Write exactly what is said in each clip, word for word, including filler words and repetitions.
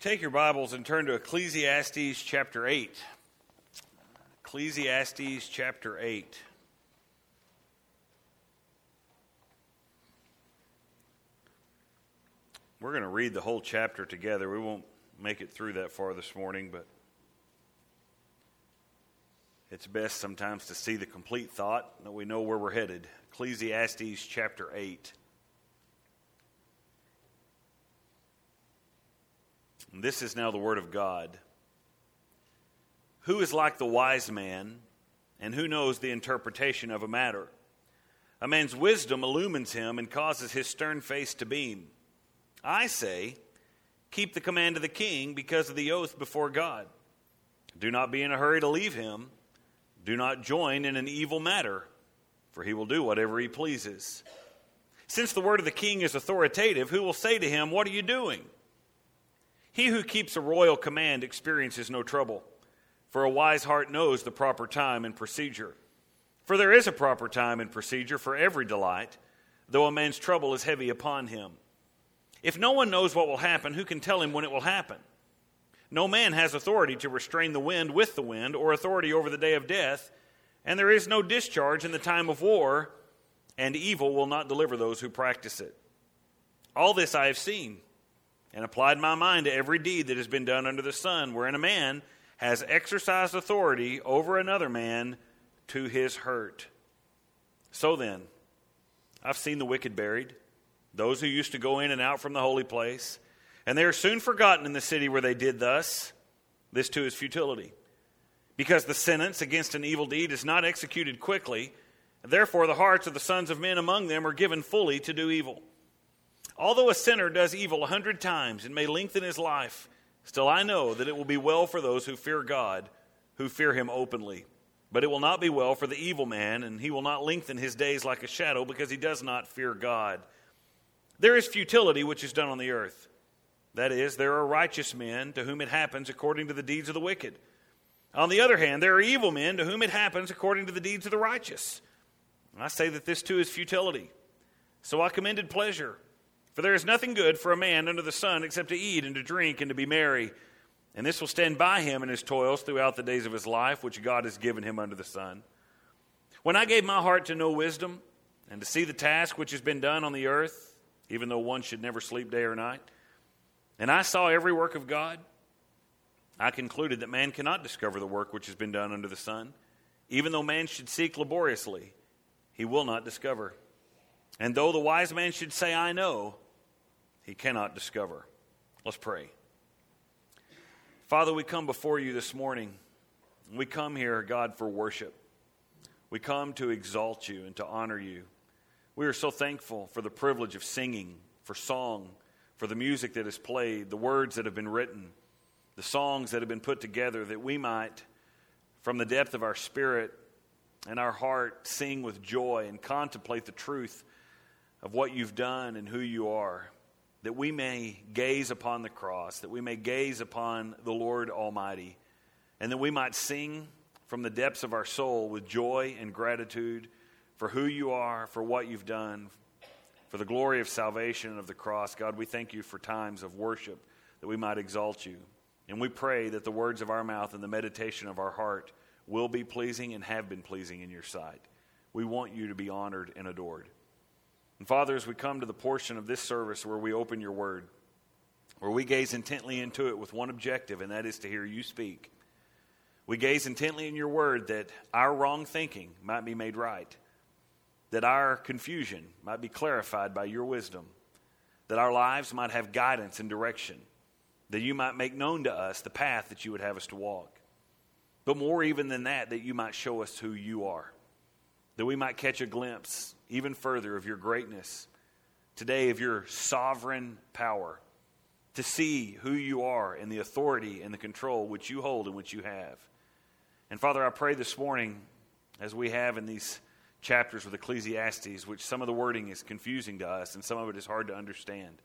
Take your Bibles and turn to Ecclesiastes chapter eight. Ecclesiastes chapter eight. We're going to read the whole chapter together. We won't make it through that far this morning, but it's best sometimes to see the complete thought, that we know where we're headed. Ecclesiastes chapter eight. And this is now the word of God. Who is like the wise man, and who knows the interpretation of a matter? A man's wisdom illumines him and causes his stern face to beam. I say, keep the command of the king because of the oath before God. Do not be in a hurry to leave him. Do not join in an evil matter, for he will do whatever he pleases. Since the word of the king is authoritative, who will say to him, what are you doing? He who keeps a royal command experiences no trouble, for a wise heart knows the proper time and procedure. For there is a proper time and procedure for every delight, though a man's trouble is heavy upon him. If no one knows what will happen, who can tell him when it will happen? No man has authority to restrain the wind with the wind, or authority over the day of death, and there is no discharge in the time of war, and evil will not deliver those who practice it. All this I have seen, and applied my mind to every deed that has been done under the sun, wherein a man has exercised authority over another man to his hurt. So then, I've seen the wicked buried, those who used to go in and out from the holy place, and they are soon forgotten in the city where they did thus. This too is futility. Because the sentence against an evil deed is not executed quickly, therefore the hearts of the sons of men among them are given fully to do evil. Although a sinner does evil a hundred times and may lengthen his life, still I know that it will be well for those who fear God, who fear him openly. But it will not be well for the evil man, and he will not lengthen his days like a shadow, because he does not fear God. There is futility which is done on the earth. That is, there are righteous men to whom it happens according to the deeds of the wicked. On the other hand, there are evil men to whom it happens according to the deeds of the righteous. And I say that this too is futility. So I commended pleasure. For there is nothing good for a man under the sun except to eat and to drink and to be merry. And this will stand by him in his toils throughout the days of his life, which God has given him under the sun. When I gave my heart to know wisdom and to see the task which has been done on the earth, even though one should never sleep day or night, and I saw every work of God, I concluded that man cannot discover the work which has been done under the sun. Even though man should seek laboriously, he will not discover. And though the wise man should say, I know, he cannot discover. Let's pray. Father, we come before you this morning. We come here, God, for worship. We come to exalt you and to honor you. We are so thankful for the privilege of singing, for song, for the music that is played, the words that have been written, the songs that have been put together, that we might, from the depth of our spirit and our heart, sing with joy and contemplate the truth of what you've done and who you are, that we may gaze upon the cross, that we may gaze upon the Lord Almighty, and that we might sing from the depths of our soul with joy and gratitude for who you are, for what you've done, for the glory of salvation and of the cross. God, we thank you for times of worship, that we might exalt you. And we pray that the words of our mouth and the meditation of our heart will be pleasing and have been pleasing in your sight. We want you to be honored and adored. And Father, as we come to the portion of this service where we open your word, where we gaze intently into it with one objective, and that is to hear you speak. We gaze intently in your word that our wrong thinking might be made right, that our confusion might be clarified by your wisdom, that our lives might have guidance and direction, that you might make known to us the path that you would have us to walk. But more even than that, that you might show us who you are, that we might catch a glimpse even further of your greatness today, of your sovereign power, to see who you are and the authority and the control which you hold and which you have. And Father, I pray this morning, as we have in these chapters with Ecclesiastes, which some of the wording is confusing to us and some of it is hard to understand,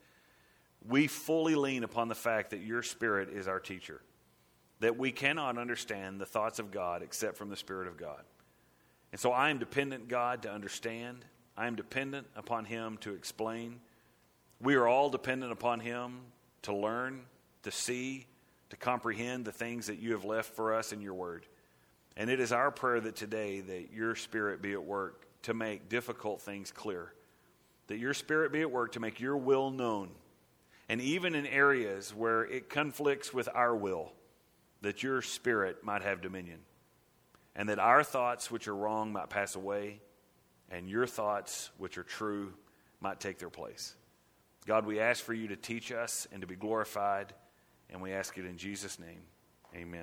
we fully lean upon the fact that your Spirit is our teacher, that we cannot understand the thoughts of God except from the Spirit of God. And so I am dependent, God, to understand. I am dependent upon him to explain. We are all dependent upon him to learn to see, to comprehend the things that you have left for us in your word. And it is our prayer that today that your Spirit be at work to make difficult things clear. That your Spirit be at work to make your will known. And even in areas where it conflicts with our will, that your Spirit might have dominion. And that our thoughts which are wrong might pass away, and your thoughts which are true might take their place. God, we ask for you to teach us and to be glorified, and we ask it in Jesus' name. Amen.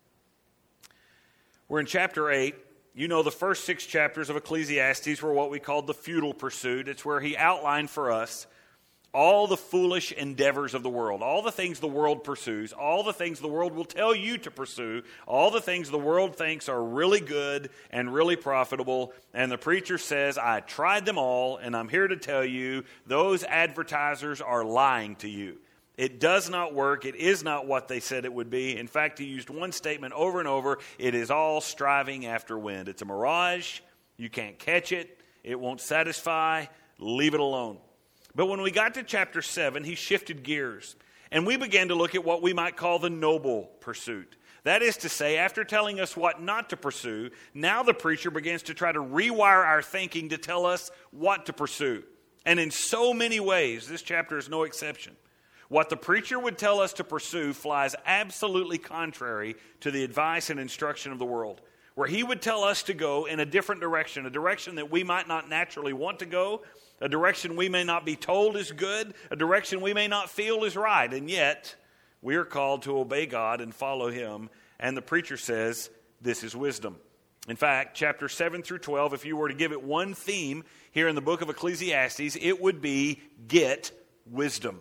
We're in chapter eight. You know, the first six chapters of Ecclesiastes were what we called the futile pursuit. It's where he outlined for us all the foolish endeavors of the world, all the things the world pursues, all the things the world will tell you to pursue, all the things the world thinks are really good and really profitable. And the preacher says, I tried them all, and I'm here to tell you, those advertisers are lying to you. It does not work. It is not what they said it would be. In fact, he used one statement over and over. It is all striving after wind. It's a mirage. You can't catch it. It won't satisfy. Leave it alone. But when we got to chapter seven, he shifted gears. And we began to look at what we might call the noble pursuit. That is to say, after telling us what not to pursue, now the preacher begins to try to rewire our thinking to tell us what to pursue. And in so many ways, this chapter is no exception. What the preacher would tell us to pursue flies absolutely contrary to the advice and instruction of the world, where he would tell us to go in a different direction, a direction that we might not naturally want to go, a direction we may not be told is good, a direction we may not feel is right, and yet we are called to obey God and follow him, and the preacher says this is wisdom. In fact, chapter seven through twelve, if you were to give it one theme here in the book of Ecclesiastes, it would be get wisdom.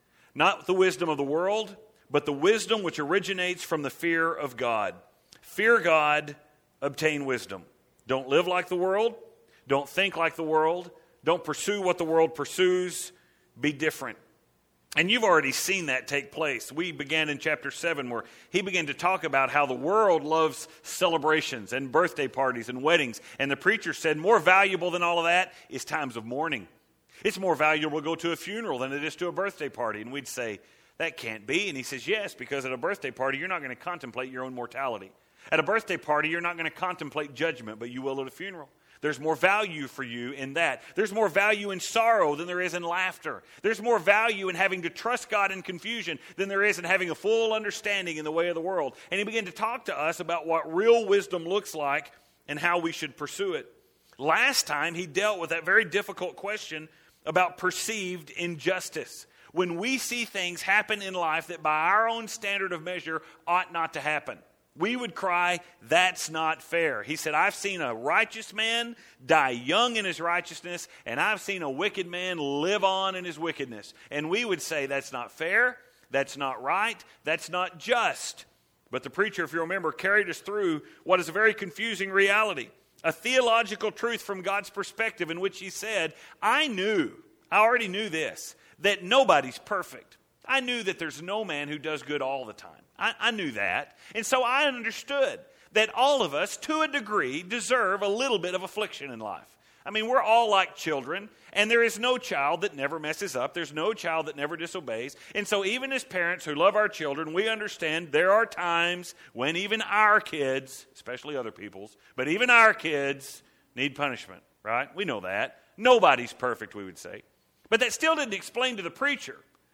Not the wisdom of the world, but the wisdom which originates from the fear of God. Fear God, obtain wisdom. Don't live like the world. Don't think like the world. Don't pursue what the world pursues. Be different. And you've already seen that take place. We began in chapter seven where he began to talk about how the world loves celebrations and birthday parties and weddings. And the preacher said more valuable than all of that is times of mourning. It's more valuable to go to a funeral than it is to a birthday party. And we'd say, that can't be. And he says, yes, because at a birthday party, you're not going to contemplate your own mortality. At a birthday party, you're not going to contemplate judgment, but you will at a funeral. There's more value for you in that. There's more value in sorrow than there is in laughter. There's more value in having to trust God in confusion than there is in having a full understanding in the way of the world. And he began to talk to us about what real wisdom looks like and how we should pursue it. Last time, he dealt with that very difficult question about perceived injustice. When we see things happen in life that by our own standard of measure ought not to happen, we would cry, that's not fair. He said, I've seen a righteous man die young in his righteousness, and I've seen a wicked man live on in his wickedness. And we would say, that's not fair, that's not right, that's not just. But the preacher, if you remember, carried us through what is a very confusing reality. A theological truth from God's perspective in which he said, I knew, I already knew this, that nobody's perfect. I knew that there's no man who does good all the time. I, I knew that. And so I understood that all of us, to a degree, deserve a little bit of affliction in life. I mean, we're all like children, and there is no child that never messes up. There's no child that never disobeys. And so even as parents who love our children, we understand there are times when even our kids, especially other people's, but even our kids need punishment, right? We know that. Nobody's perfect, we would say. But that still didn't explain to the preacher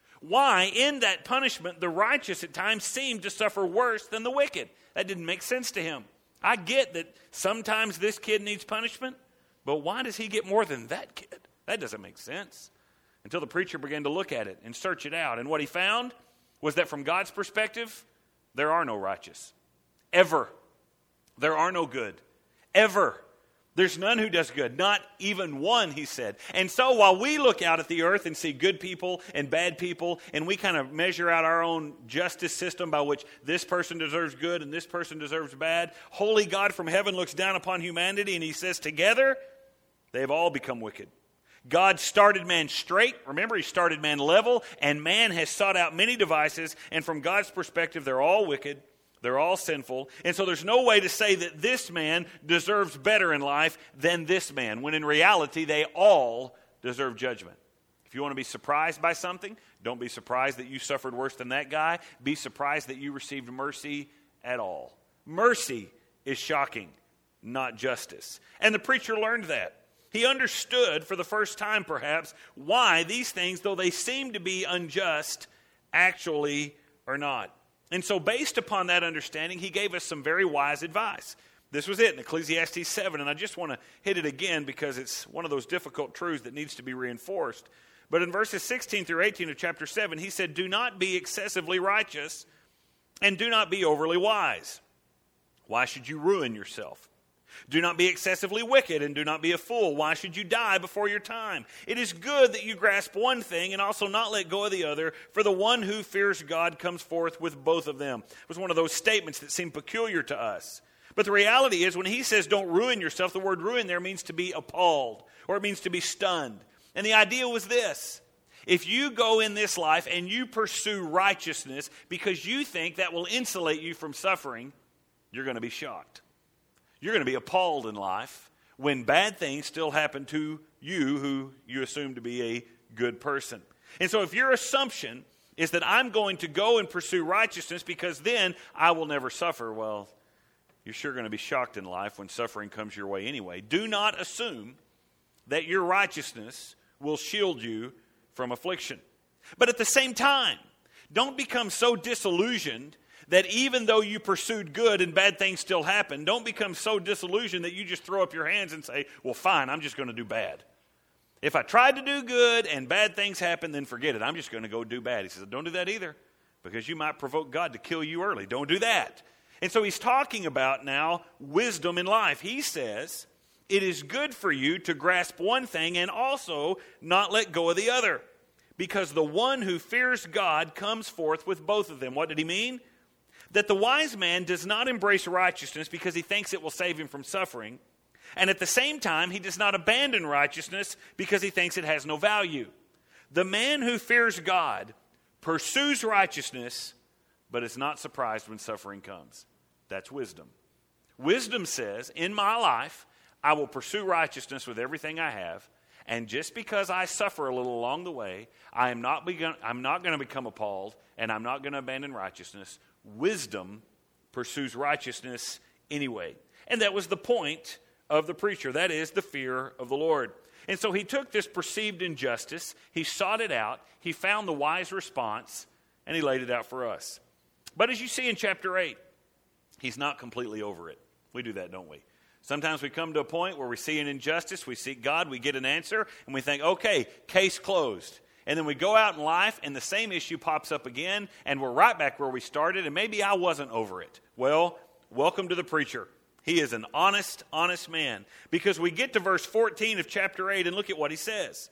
why in that punishment the righteous at times seemed to suffer worse than the wicked. That didn't make sense to him. I get that sometimes this kid needs punishment, but why does he get more than that kid? That doesn't make sense. Until the preacher began to look at it and search it out. And what he found was that from God's perspective, there are no righteous. Ever. There are no good. Ever. There's none who does good. Not even one, he said. And so while we look out at the earth and see good people and bad people, and we kind of measure out our own justice system by which this person deserves good and this person deserves bad, holy God from heaven looks down upon humanity and he says, together, they've all become wicked. God started man straight. Remember, he started man level, and man has sought out many devices, and from God's perspective, they're all wicked. They're all sinful. And so there's no way to say that this man deserves better in life than this man, when in reality, they all deserve judgment. If you want to be surprised by something, don't be surprised that you suffered worse than that guy. Be surprised that you received mercy at all. Mercy is shocking, not justice. And the preacher learned that. He understood for the first time, perhaps, why these things, though they seem to be unjust, actually are not. And so based upon that understanding, he gave us some very wise advice. This was it in Ecclesiastes seven, and I just want to hit it again because it's one of those difficult truths that needs to be reinforced. But in verses sixteen through eighteen of chapter seven, he said, "Do not be excessively righteous, and do not be overly wise. Why should you ruin yourself? Do not be excessively wicked, and do not be a fool. Why should you die before your time? It is good that you grasp one thing and also not let go of the other, for the one who fears God comes forth with both of them." It was one of those statements that seemed peculiar to us. But the reality is, when he says don't ruin yourself, the word ruin there means to be appalled, or it means to be stunned. And the idea was this: if you go in this life and you pursue righteousness because you think that will insulate you from suffering, you're going to be shocked. You're going to be appalled in life when bad things still happen to you who you assume to be a good person. And so if your assumption is that I'm going to go and pursue righteousness because then I will never suffer, well, you're sure going to be shocked in life when suffering comes your way anyway. Do not assume that your righteousness will shield you from affliction. But at the same time, don't become so disillusioned that even though you pursued good and bad things still happen, don't become so disillusioned that you just throw up your hands and say, well, fine, I'm just going to do bad. If I tried to do good and bad things happen, then forget it. I'm just going to go do bad. He says, don't do that either, because you might provoke God to kill you early. Don't do that. And so he's talking about now wisdom in life. He says, it is good for you to grasp one thing and also not let go of the other, because the one who fears God comes forth with both of them. What did he mean? That the wise man does not embrace righteousness because he thinks it will save him from suffering, and at the same time, he does not abandon righteousness because he thinks it has no value. The man who fears God pursues righteousness, but is not surprised when suffering comes. That's wisdom. Wisdom says, in my life, I will pursue righteousness with everything I have, and just because I suffer a little along the way, I am not begun, I'm not going to become appalled, and I'm not going to abandon righteousness. Wisdom pursues righteousness anyway. And that was the point of the preacher. That is the fear of the Lord. And so he took this perceived injustice, he sought it out, he found the wise response, and he laid it out for us. But as you see in chapter eight, he's not completely over it. We do that, don't we? Sometimes we come to a point where we see an injustice, we seek God, we get an answer, and we think, okay, case closed. And then we go out in life, and the same issue pops up again, and we're right back where we started, and maybe I wasn't over it. Well, welcome to the preacher. He is an honest, honest man. Because we get to verse fourteen of chapter eight, and look at what he says.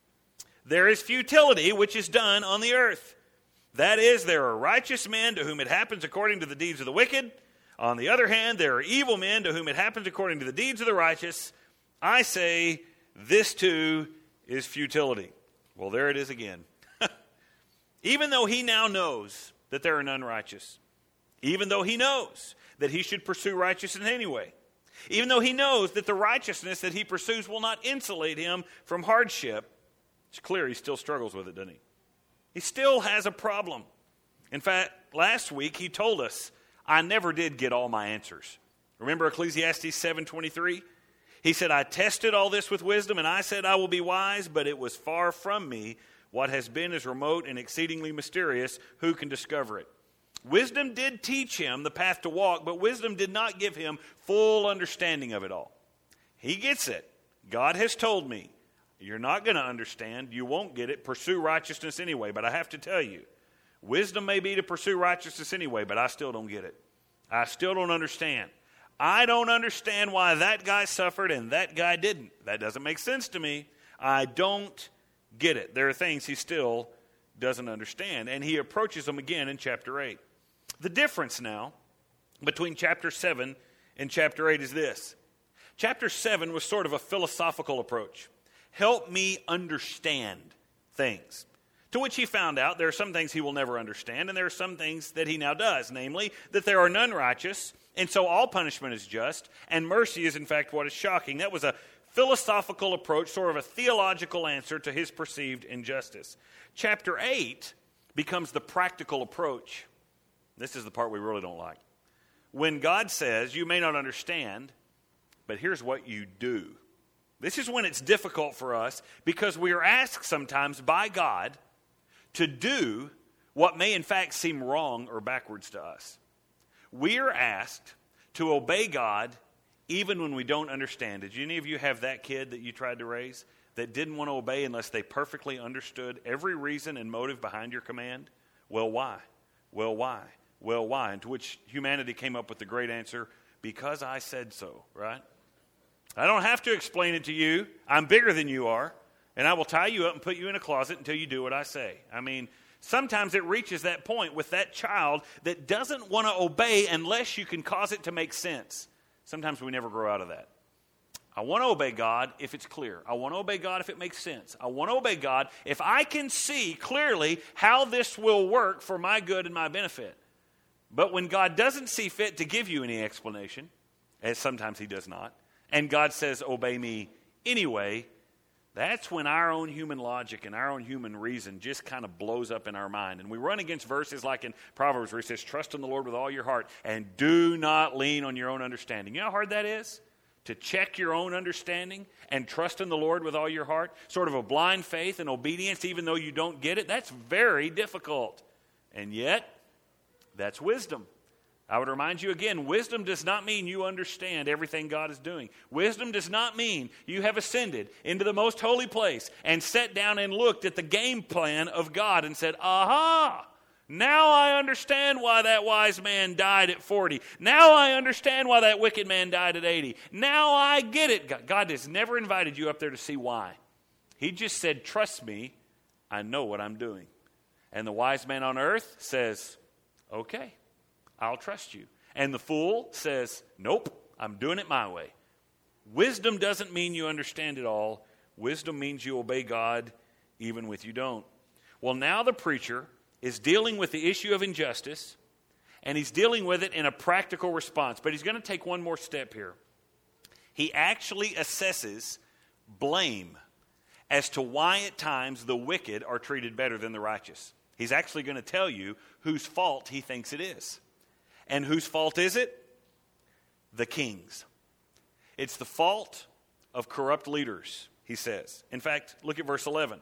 There is futility which is done on the earth. That is, there are righteous men to whom it happens according to the deeds of the wicked. On the other hand, there are evil men to whom it happens according to the deeds of the righteous. I say, this too is futility. Well, there it is again. Even though he now knows that there are none righteous, even though he knows that he should pursue righteousness anyway, even though he knows that the righteousness that he pursues will not insulate him from hardship, it's clear he still struggles with it, doesn't he? He still has a problem. In fact, last week he told us, I never did get all my answers. Remember Ecclesiastes seven twenty-three? He said, I tested all this with wisdom, and I said I will be wise, but it was far from me. What has been is remote and exceedingly mysterious. Who can discover it? Wisdom did teach him the path to walk, but wisdom did not give him full understanding of it all. He gets it. God has told me, you're not going to understand. You won't get it. Pursue righteousness anyway. But I have to tell you, wisdom may be to pursue righteousness anyway, but I still don't get it. I still don't understand. I don't understand why that guy suffered and that guy didn't. That doesn't make sense to me. I don't get it. There are things he still doesn't understand. And he approaches them again in chapter eight. The difference now between chapter seven and chapter eight is this. Chapter seven was sort of a philosophical approach. Help me understand things. To which he found out there are some things he will never understand, and there are some things that he now does, namely that there are none righteous, and so all punishment is just, and mercy is in fact what is shocking. That was a philosophical approach, sort of a theological answer to his perceived injustice. Chapter eight becomes the practical approach. This is the part we really don't like. When God says, you may not understand, but here's what you do. This is when it's difficult for us because we are asked sometimes by God to do what may in fact seem wrong or backwards to us. We are asked to obey God even when we don't understand. Did any of you have that kid that you tried to raise that didn't want to obey unless they perfectly understood every reason and motive behind your command? Well, why? Well, why? Well, why? And to which humanity came up with the great answer, because I said so, right? I don't have to explain it to you. I'm bigger than you are, and I will tie you up and put you in a closet until you do what I say. I mean, sometimes it reaches that point with that child that doesn't want to obey unless you can cause it to make sense. Sometimes we never grow out of that. I want to obey God if it's clear. I want to obey God if it makes sense. I want to obey God if I can see clearly how this will work for my good and my benefit. But when God doesn't see fit to give you any explanation, as sometimes he does not, and God says, obey me anyway, that's when our own human logic and our own human reason just kind of blows up in our mind. And we run against verses like in Proverbs where it says, trust in the Lord with all your heart and do not lean on your own understanding. You know how hard that is? To check your own understanding and trust in the Lord with all your heart? Sort of a blind faith and obedience even though you don't get it? That's very difficult. And yet, that's wisdom. I would remind you again, wisdom does not mean you understand everything God is doing. Wisdom does not mean you have ascended into the most holy place and sat down and looked at the game plan of God and said, aha, now I understand why that wise man died at forty. Now I understand why that wicked man died at eighty. Now I get it. God has never invited you up there to see why. He just said, trust me, I know what I'm doing. And the wise man on earth says, okay, I'll trust you. And the fool says, nope, I'm doing it my way. Wisdom doesn't mean you understand it all. Wisdom means you obey God even when you don't. Well, now the preacher is dealing with the issue of injustice, and he's dealing with it in a practical response. But he's going to take one more step here. He actually assesses blame as to why at times the wicked are treated better than the righteous. He's actually going to tell you whose fault he thinks it is. And whose fault is it? The king's. It's the fault of corrupt leaders, he says. In fact, look at verse eleven.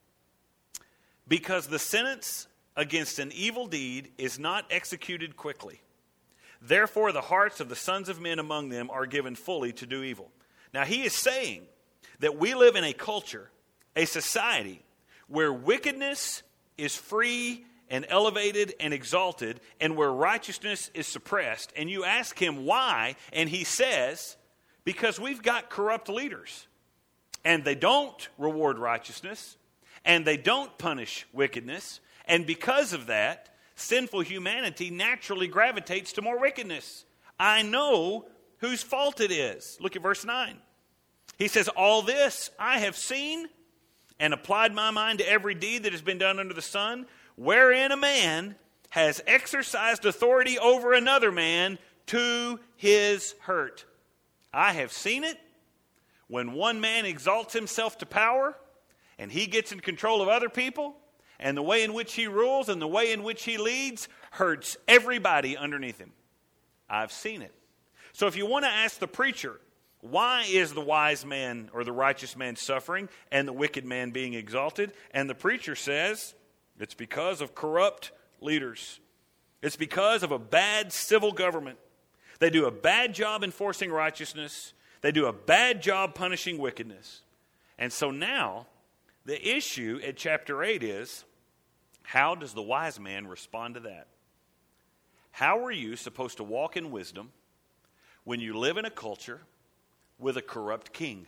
Because the sentence against an evil deed is not executed quickly. Therefore, the hearts of the sons of men among them are given fully to do evil. Now, he is saying that we live in a culture, a society, where wickedness is free and elevated and exalted, and where righteousness is suppressed. And you ask him why, and he says, because we've got corrupt leaders. And they don't reward righteousness, and they don't punish wickedness. And because of that, sinful humanity naturally gravitates to more wickedness. I know whose fault it is. Look at verse nine. He says, all this I have seen and applied my mind to every deed that has been done under the sun, wherein a man has exercised authority over another man to his hurt. I have seen it when one man exalts himself to power and he gets in control of other people, and the way in which he rules and the way in which he leads hurts everybody underneath him. I've seen it. So if you want to ask the preacher, why is the wise man or the righteous man suffering and the wicked man being exalted? And the preacher says, it's because of corrupt leaders. It's because of a bad civil government. They do a bad job enforcing righteousness. They do a bad job punishing wickedness. And so now, the issue at chapter eight is, how does the wise man respond to that? How are you supposed to walk in wisdom when you live in a culture with a corrupt king?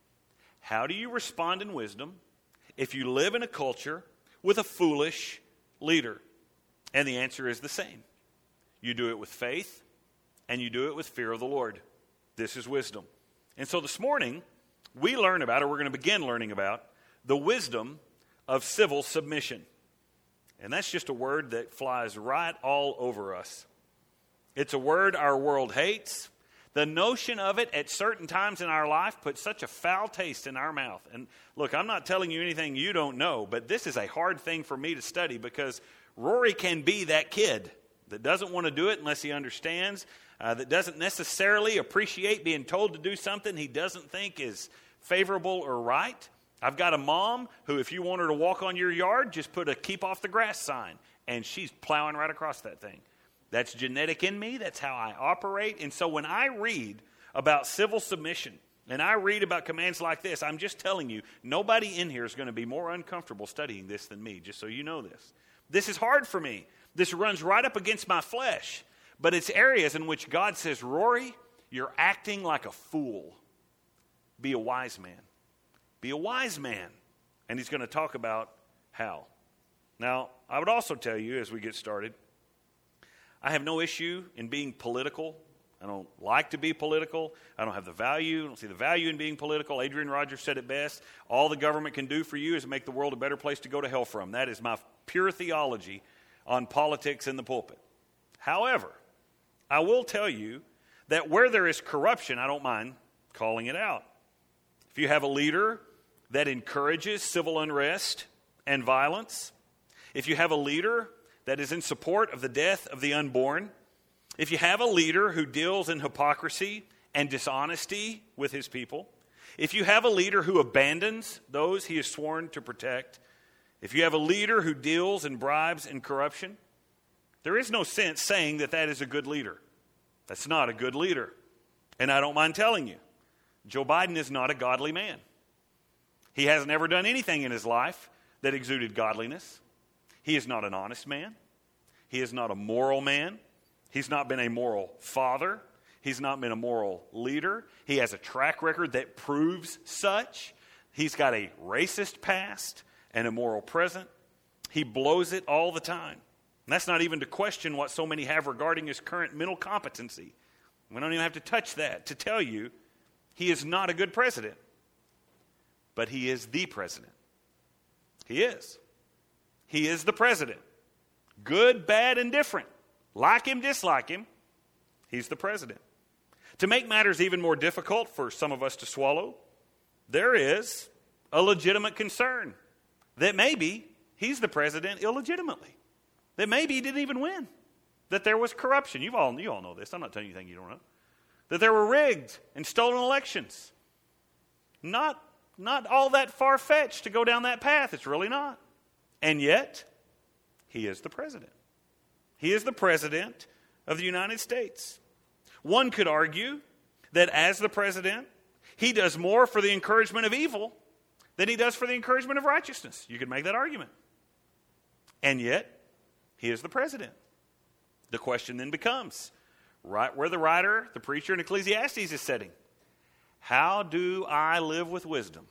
How do you respond in wisdom if you live in a culture with a foolish leader? And the answer is the same. You do it with faith, and you do it with fear of the Lord. This is wisdom. And so this morning, we learn about, or we're going to begin learning about, the wisdom of civil submission. And that's just a word that flies right all over us. It's a word our world hates. The notion of it at certain times in our life puts such a foul taste in our mouth. And look, I'm not telling you anything you don't know, but this is a hard thing for me to study because Rory can be that kid that doesn't want to do it unless he understands, uh, that doesn't necessarily appreciate being told to do something he doesn't think is favorable or right. I've got a mom who, if you want her to walk on your yard, just put a keep off the grass sign, and she's plowing right across that thing. That's genetic in me. That's how I operate. And so when I read about civil submission and I read about commands like this, I'm just telling you, nobody in here is going to be more uncomfortable studying this than me, just so you know this. This is hard for me. This runs right up against my flesh. But it's areas in which God says, Rory, you're acting like a fool. Be a wise man. Be a wise man. And he's going to talk about how. Now, I would also tell you as we get started, I have no issue in being political. I don't like to be political. I don't have the value. I don't see the value in being political. Adrian Rogers said it best. All the government can do for you is make the world a better place to go to hell from. That is my pure theology on politics in the pulpit. However, I will tell you that where there is corruption, I don't mind calling it out. If you have a leader that encourages civil unrest and violence, if you have a leader that is in support of the death of the unborn, if you have a leader who deals in hypocrisy and dishonesty with his people, if you have a leader who abandons those he has sworn to protect, if you have a leader who deals in bribes and corruption, there is no sense saying that that is a good leader. That's not a good leader. And I don't mind telling you, Joe Biden is not a godly man. He hasn't ever done anything in his life that exuded godliness. He is not an honest man. He is not a moral man. He's not been a moral father. He's not been a moral leader. He has a track record that proves such. He's got a racist past and a moral present. He blows it all the time. And that's not even to question what so many have regarding his current mental competency. We don't even have to touch that to tell you he is not a good president. But he is the president. He is. He is the president. Good, bad, and different. Like him, dislike him. He's the president. To make matters even more difficult for some of us to swallow, there is a legitimate concern that maybe he's the president illegitimately. That maybe he didn't even win. That there was corruption. You've all, you all know this. I'm not telling you anything you don't know. That there were rigged and stolen elections. Not, not all that far-fetched to go down that path. It's really not. And yet, he is the president. He is the president of the United States. One could argue that as the president, he does more for the encouragement of evil than he does for the encouragement of righteousness. You could make that argument. And yet, he is the president. The question then becomes, right where the writer, the preacher in Ecclesiastes is sitting, how do I live with wisdom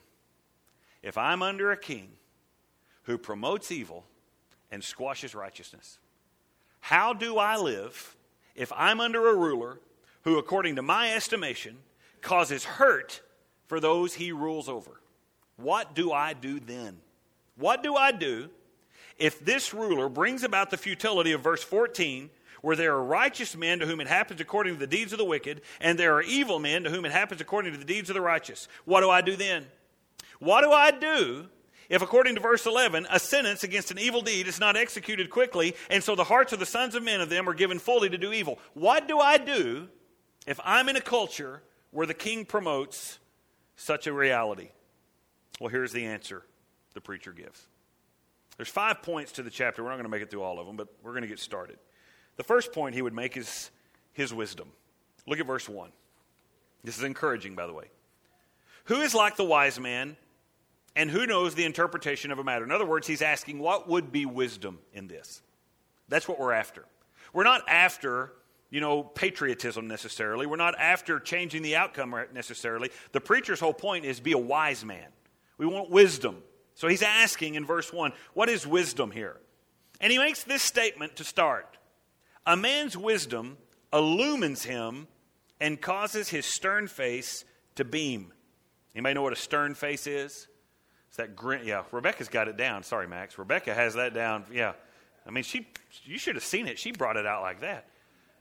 if I'm under a king who promotes evil and squashes righteousness? How do I live if I'm under a ruler who, according to my estimation, causes hurt for those he rules over? What do I do then? What do I do if this ruler brings about the futility of verse fourteen, where there are righteous men to whom it happens according to the deeds of the wicked, and there are evil men to whom it happens according to the deeds of the righteous? What do I do then? What do I do if, according to verse eleven, a sentence against an evil deed is not executed quickly, and so the hearts of the sons of men of them are given fully to do evil? What do I do if I'm in a culture where the king promotes such a reality? Well, here's the answer the preacher gives. There's five points to the chapter. We're not going to make it through all of them, but we're going to get started. The first point he would make is his wisdom. Look at verse one. This is encouraging, by the way. Who is like the wise man, and who knows the interpretation of a matter? In other words, he's asking, what would be wisdom in this? That's what we're after. We're not after, you know, patriotism necessarily. We're not after changing the outcome necessarily. The preacher's whole point is be a wise man. We want wisdom. So he's asking in verse one, what is wisdom here? And he makes this statement to start. A man's wisdom illumines him and causes his stern face to beam. Anybody know what a stern face is? It's that grin. Yeah, Rebecca's got it down. Sorry, Max. Rebecca has that down. Yeah. I mean, she. you should have seen it. She brought it out like that.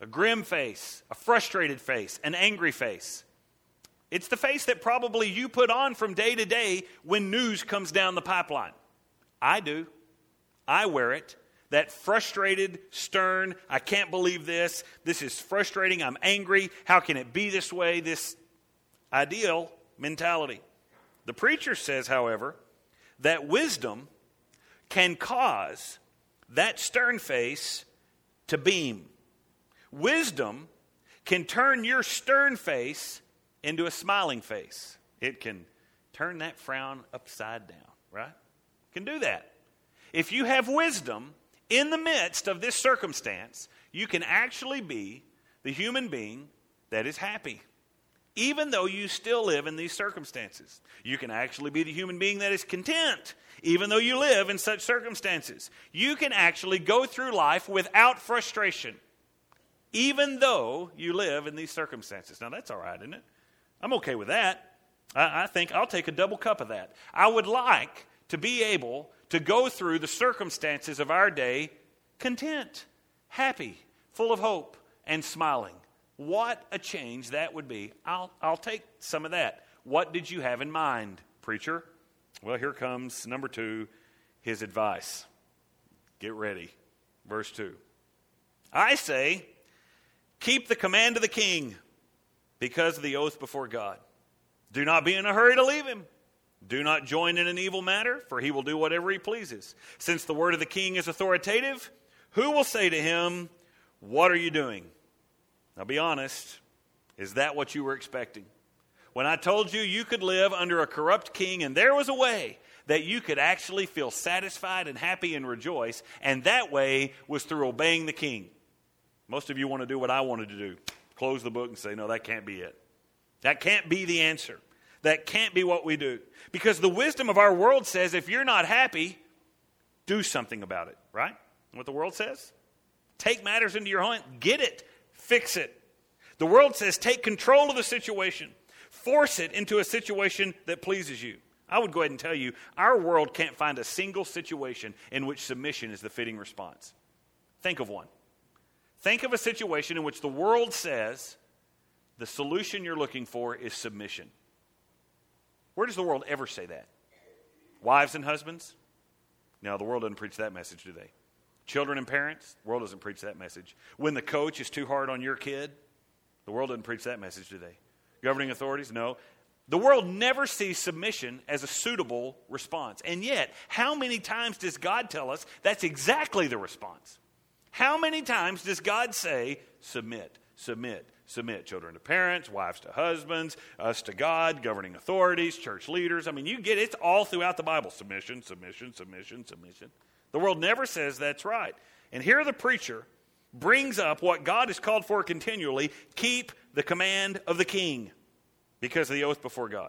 a grim face, a frustrated face, an angry face. It's the face that probably you put on from day to day when news comes down the pipeline. I do. I wear it. That frustrated, stern, I can't believe this. This is frustrating. I'm angry. How can it be this way? This ideal mentality. The preacher says, however, that wisdom can cause that stern face to beam. Wisdom can turn your stern face into a smiling face. It can turn that frown upside down, right? It can do that. If you have wisdom in the midst of this circumstance, you can actually be the human being that is happy. Even though you still live in these circumstances. You can actually be the human being that is content, even though you live in such circumstances. You can actually go through life without frustration, even though you live in these circumstances. Now, that's all right, isn't it? I'm okay with that. I, I think I'll take a double cup of that. I would like to be able to go through the circumstances of our day content, happy, full of hope, and smiling. What a change that would be. I'll, I'll take some of that. What did you have in mind, preacher? Well, here comes number two, his advice. Get ready. Verse two. I say, keep the command of the king because of the oath before God. Do not be in a hurry to leave him. Do not join in an evil matter, for he will do whatever he pleases. Since the word of the king is authoritative, who will say to him, what are you doing? Now be honest, is that what you were expecting? When I told you you could live under a corrupt king and there was a way that you could actually feel satisfied and happy and rejoice, and that way was through obeying the king. Most of you want to do what I wanted to do. Close the book and say, no, that can't be it. That can't be the answer. That can't be what we do. Because the wisdom of our world says if you're not happy, do something about it, right? What the world says? Take matters into your own hands. Get it. Fix it. The world says take control of the situation. Force it into a situation that pleases you. I would go ahead and tell you, our world can't find a single situation in which submission is the fitting response. Think of one. Think of a situation in which the world says the solution you're looking for is submission. Where does the world ever say that? Wives and husbands? No, the world doesn't preach that message, do they? Children and parents? The world doesn't preach that message. When the coach is too hard on your kid? The world doesn't preach that message, do they? Governing authorities? No. The world never sees submission as a suitable response. And yet, how many times does God tell us that's exactly the response? How many times does God say, submit, submit, submit? Children to parents, wives to husbands, us to God, governing authorities, church leaders. I mean, you get it. It's all throughout the Bible. Submission, submission, submission, submission. The world never says that's right. And here the preacher brings up what God has called for continually, keep the command of the king because of the oath before God.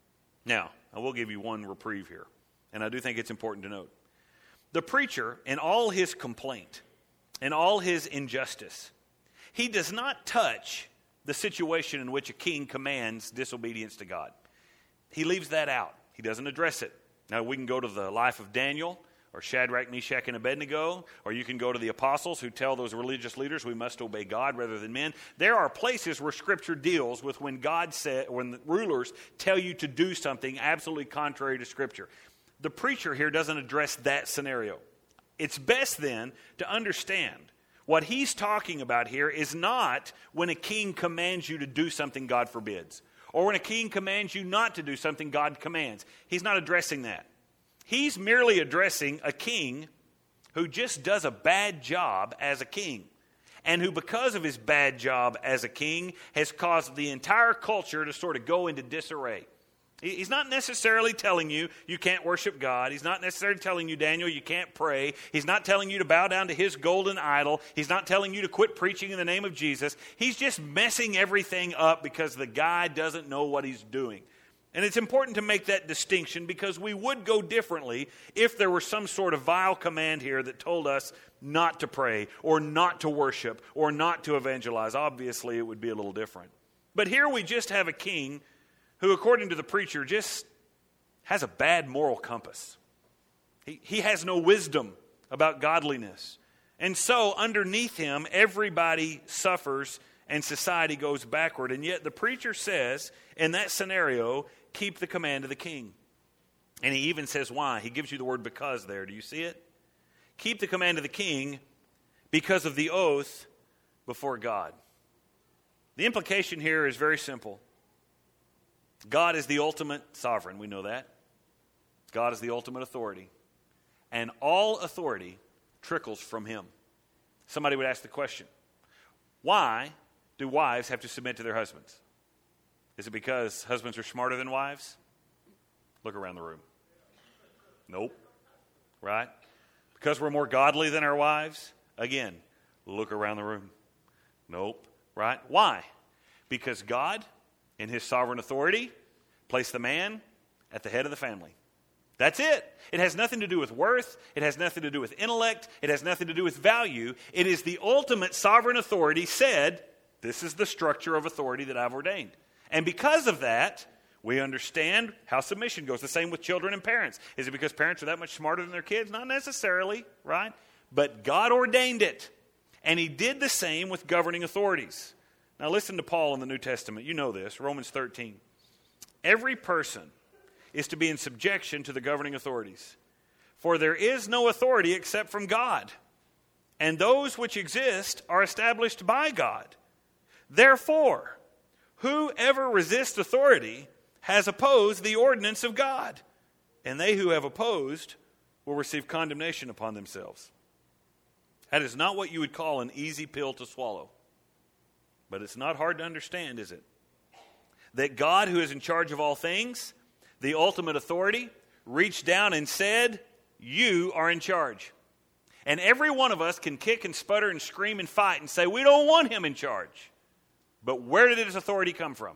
Now, I will give you one reprieve here, and I do think it's important to note. The preacher, in all his complaint, in all his injustice, he does not touch the situation in which a king commands disobedience to God. He leaves that out. He doesn't address it. Now, we can go to the life of Daniel, or Shadrach, Meshach, and Abednego, or you can go to the apostles who tell those religious leaders we must obey God rather than men. There are places where Scripture deals with when God said, when the rulers tell you to do something absolutely contrary to Scripture. The preacher here doesn't address that scenario. It's best then to understand what he's talking about here is not when a king commands you to do something God forbids, or when a king commands you not to do something God commands. He's not addressing that. He's merely addressing a king who just does a bad job as a king, and who, because of his bad job as a king, has caused the entire culture to sort of go into disarray. He's not necessarily telling you you can't worship God. He's not necessarily telling you, Daniel, you can't pray. He's not telling you to bow down to his golden idol. He's not telling you to quit preaching in the name of Jesus. He's just messing everything up because the guy doesn't know what he's doing. And it's important to make that distinction because we would go differently if there were some sort of vile command here that told us not to pray or not to worship or not to evangelize. Obviously, it would be a little different. But here we just have a king who, according to the preacher, just has a bad moral compass. He, he has no wisdom about godliness And so underneath him, everybody suffers and society goes backward. And yet the preacher says, in that scenario, keep the command of the king. And he even says why. He gives you the word because there. Do you see it? Keep the command of the king because of the oath before God. The implication here is very simple. God is the ultimate sovereign. We know that. God is the ultimate authority. And all authority trickles from him. Somebody would ask the question, why do wives have to submit to their husbands? Is it because husbands are smarter than wives? Look around the room. Nope. Right? Because we're more godly than our wives? Again, look around the room. Nope. Right? Why? Because God, in his sovereign authority, placed the man at the head of the family. That's it. It has nothing to do with worth. It has nothing to do with intellect. It has nothing to do with value. It is the ultimate sovereign authority said, this is the structure of authority that I've ordained. And because of that, we understand how submission goes. The same with children and parents. Is it because parents are that much smarter than their kids? Not necessarily, right? But God ordained it. And he did the same with governing authorities. Now listen to Paul in the New Testament. You know this, Romans thirteen. Every person is to be in subjection to the governing authorities. For there is no authority except from God, and those which exist are established by God. Therefore, whoever resists authority has opposed the ordinance of God, and they who have opposed will receive condemnation upon themselves. That is not what you would call an easy pill to swallow. But it's not hard to understand, is it? That God, who is in charge of all things, the ultimate authority, reached down and said, you are in charge. And every one of us can kick and sputter and scream and fight and say, we don't want him in charge. But where did his authority come from?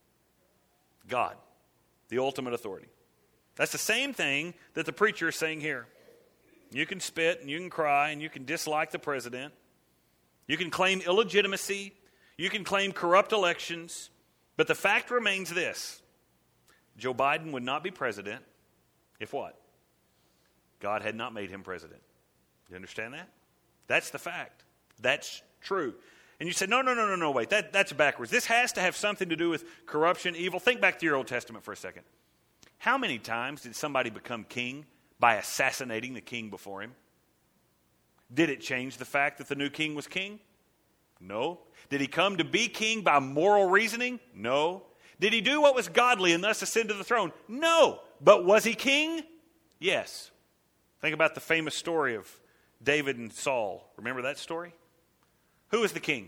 God, the ultimate authority. That's the same thing that the preacher is saying here. You can spit and you can cry and you can dislike the president. You can claim illegitimacy. You can claim corrupt elections. But the fact remains this. Joe Biden would not be president if what? God had not made him president. You understand that? That's the fact. That's true. And you say, no, no, no, no, no, wait, that, that's backwards. This has to have something to do with corruption, evil. Think back to your Old Testament for a second. How many times did somebody become king by assassinating the king before him? Did it change the fact that the new king was king? No. Did he come to be king by moral reasoning? No. Did he do what was godly and thus ascend to the throne? No. But was he king? Yes. Think about the famous story of David and Saul. Remember that story? Who was the king?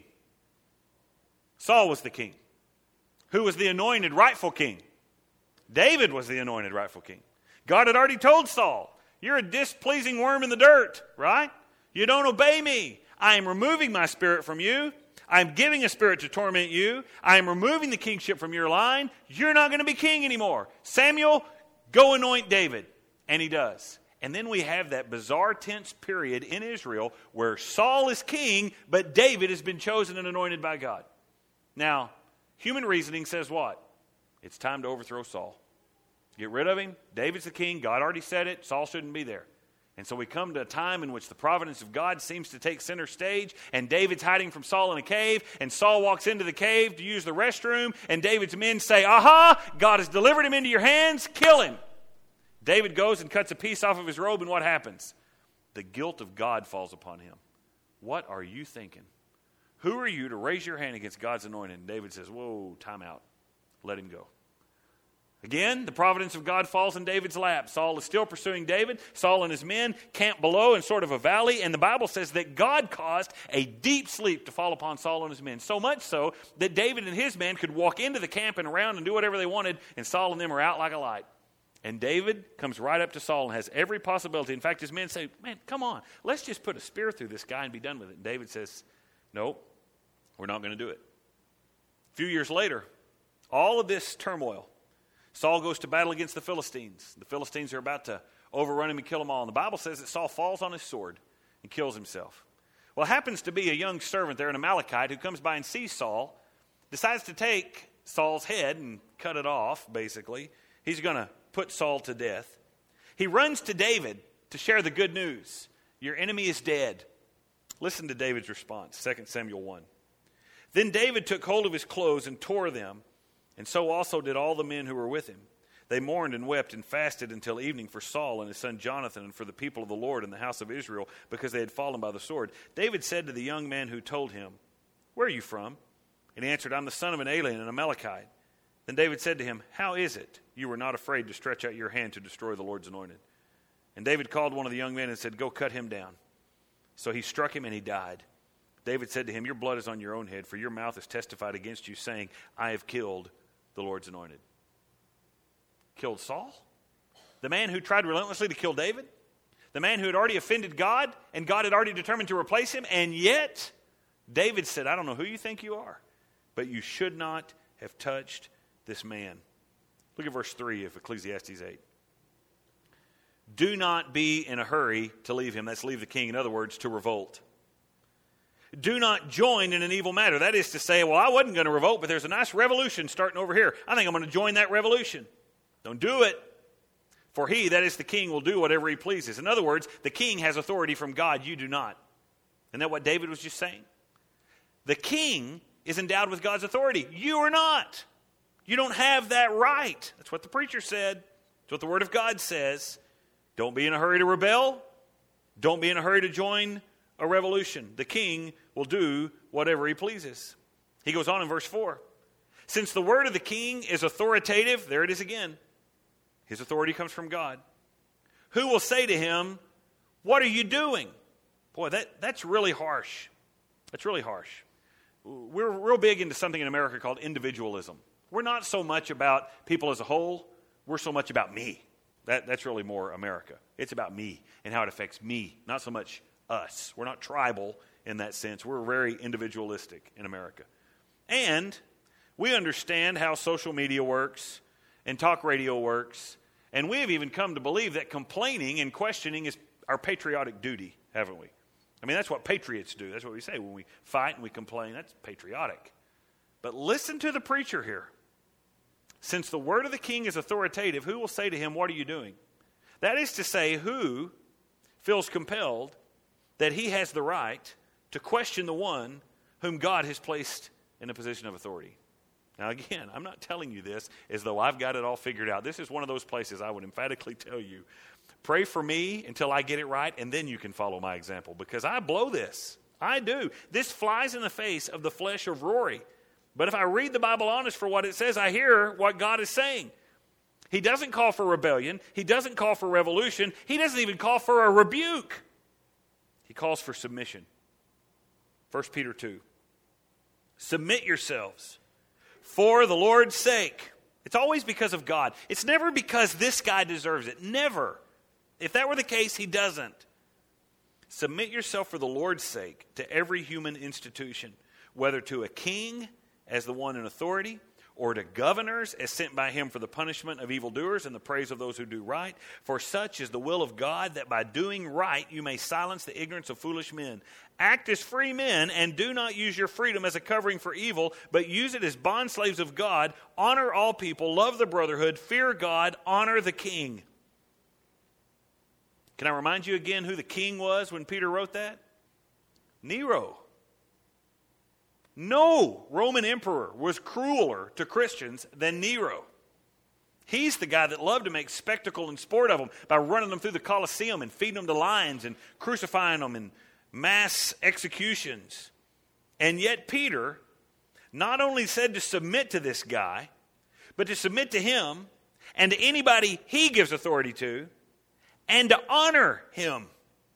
Saul was the king. Who was the anointed rightful king? David was the anointed rightful king. God had already told Saul, you're a displeasing worm in the dirt, right? You don't obey me. I am removing my spirit from you. I am giving a spirit to torment you. I am removing the kingship from your line. You're not going to be king anymore. Samuel, go anoint David. And he does. And then we have that bizarre tense period in Israel where Saul is king, but David has been chosen and anointed by God. Now, human reasoning says what? It's time to overthrow Saul. Get rid of him. David's the king. God already said it. Saul shouldn't be there. And so we come to a time in which the providence of God seems to take center stage, and David's hiding from Saul in a cave, and Saul walks into the cave to use the restroom, and David's men say, aha, God has delivered him into your hands, kill him. David goes and cuts a piece off of his robe, and what happens? The guilt of God falls upon him. What are you thinking? Who are you to raise your hand against God's anointed? And David says, whoa, time out. Let him go. Again, the providence of God falls in David's lap. Saul is still pursuing David. Saul and his men camp below in sort of a valley, and the Bible says that God caused a deep sleep to fall upon Saul and his men, so much so that David and his men could walk into the camp and around and do whatever they wanted, and Saul and them are out like a light. And David comes right up to Saul and has every possibility. In fact, his men say, man, come on, let's just put a spear through this guy and be done with it. And David says, no, we're not going to do it. A few years later, all of this turmoil, Saul goes to battle against the Philistines. The Philistines are about to overrun him and kill them all. And the Bible says that Saul falls on his sword and kills himself. Well, it happens to be a young servant there, an Amalekite, who comes by and sees Saul, decides to take Saul's head and cut it off, basically. He's going to put Saul to death. He runs to David to share the good news. Your enemy is dead. Listen to David's response, Second Samuel one. Then David took hold of his clothes and tore them, and so also did all the men who were with him. They mourned and wept and fasted until evening for Saul and his son Jonathan and for the people of the Lord and the house of Israel, because they had fallen by the sword. David said to the young man who told him, "Where are you from?" And he answered, "I'm the son of an alien, an Amalekite." Then David said to him, "How is it you were not afraid to stretch out your hand to destroy the Lord's anointed?" And David called one of the young men and said, "Go cut him down." So he struck him and he died. David said to him, "Your blood is on your own head, for your mouth has testified against you, saying, I have killed the Lord's anointed." Killed Saul? The man who tried relentlessly to kill David? The man who had already offended God, and God had already determined to replace him? And yet, David said, "I don't know who you think you are, but you should not have touched this man." Look at verse three of Ecclesiastes eight. Do not be in a hurry to leave him. That's leave the king. In other words, to revolt. Do not join in an evil matter. That is to say, well, I wasn't going to revolt, but there's a nice revolution starting over here. I think I'm going to join that revolution. Don't do it. For he, that is the king, will do whatever he pleases. In other words, the king has authority from God. You do not. Isn't that what David was just saying? The king is endowed with God's authority. You are not. You don't have that right. That's what the preacher said. That's what the Word of God says. Don't be in a hurry to rebel. Don't be in a hurry to join a revolution. The king will do whatever he pleases. He goes on in verse four. Since the word of the king is authoritative, there it is again. His authority comes from God. Who will say to him, "What are you doing?" Boy, that, that's really harsh. That's really harsh. We're real big into something in America called individualism. We're not so much about people as a whole. We're so much about me. That, that's really more America. It's about me and how it affects me, not so much us. We're not tribal in that sense. We're very individualistic in America. And we understand how social media works and talk radio works. And we have even come to believe that complaining and questioning is our patriotic duty, haven't we? I mean, that's what patriots do. That's what we say when we fight and we complain. That's patriotic. But listen to the preacher here. Since the word of the king is authoritative, who will say to him, "What are you doing?" That is to say, who feels compelled that he has the right to question the one whom God has placed in a position of authority. Now again, I'm not telling you this as though I've got it all figured out. This is one of those places I would emphatically tell you, pray for me until I get it right, and then you can follow my example, because I blow this. I do. This flies in the face of the flesh of Rory. But if I read the Bible honest for what it says, I hear what God is saying. He doesn't call for rebellion. He doesn't call for revolution. He doesn't even call for a rebuke. He calls for submission. First Peter two. Submit yourselves for the Lord's sake. It's always because of God. It's never because this guy deserves it. Never. If that were the case, he doesn't. Submit yourself for the Lord's sake to every human institution, whether to a king as the one in authority, or to governors as sent by him for the punishment of evildoers and the praise of those who do right. For such is the will of God, that by doing right you may silence the ignorance of foolish men. Act as free men, and do not use your freedom as a covering for evil, but use it as bondslaves of God. Honor all people, love the brotherhood, fear God, honor the king. Can I remind you again who the king was when Peter wrote that? Nero. No Roman emperor was crueler to Christians than Nero. He's the guy that loved to make spectacle and sport of them by running them through the Colosseum and feeding them to lions and crucifying them in mass executions. And yet Peter not only said to submit to this guy, but to submit to him and to anybody he gives authority to, and to honor him.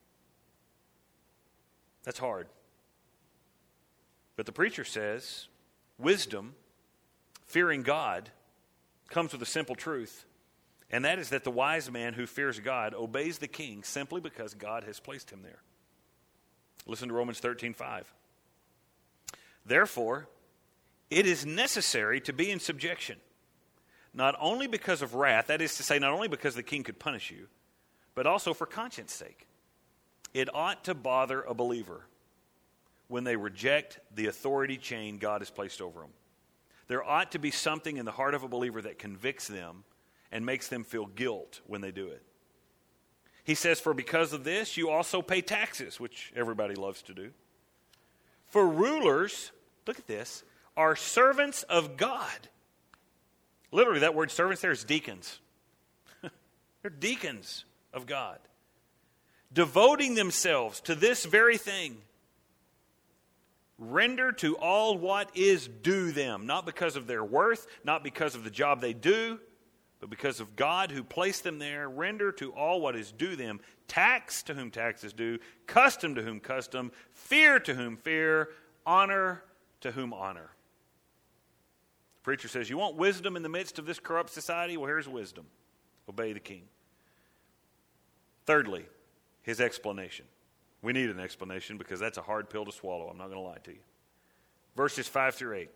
That's hard. But the preacher says, wisdom, fearing God, comes with a simple truth. And that is that the wise man who fears God obeys the king simply because God has placed him there. Listen to Romans thirteen five. Therefore, it is necessary to be in subjection, not only because of wrath, that is to say, not only because the king could punish you, but also for conscience sake. It ought to bother a believer when they reject the authority chain God has placed over them. There ought to be something in the heart of a believer that convicts them and makes them feel guilt when they do it. He says, for because of this, you also pay taxes, which everybody loves to do. For rulers, look at this, are servants of God. Literally, that word servants there is deacons. They're deacons of God, devoting themselves to this very thing. Render to all what is due them, not because of their worth, not because of the job they do, but because of God who placed them there. Render to all what is due them, tax to whom tax is due, custom to whom custom, fear to whom fear, honor to whom honor. The preacher says, you want wisdom in the midst of this corrupt society? Well, here's wisdom. Obey the king. Thirdly, his explanation. We need an explanation because that's a hard pill to swallow. I'm not going to lie to you. Verses five through eight.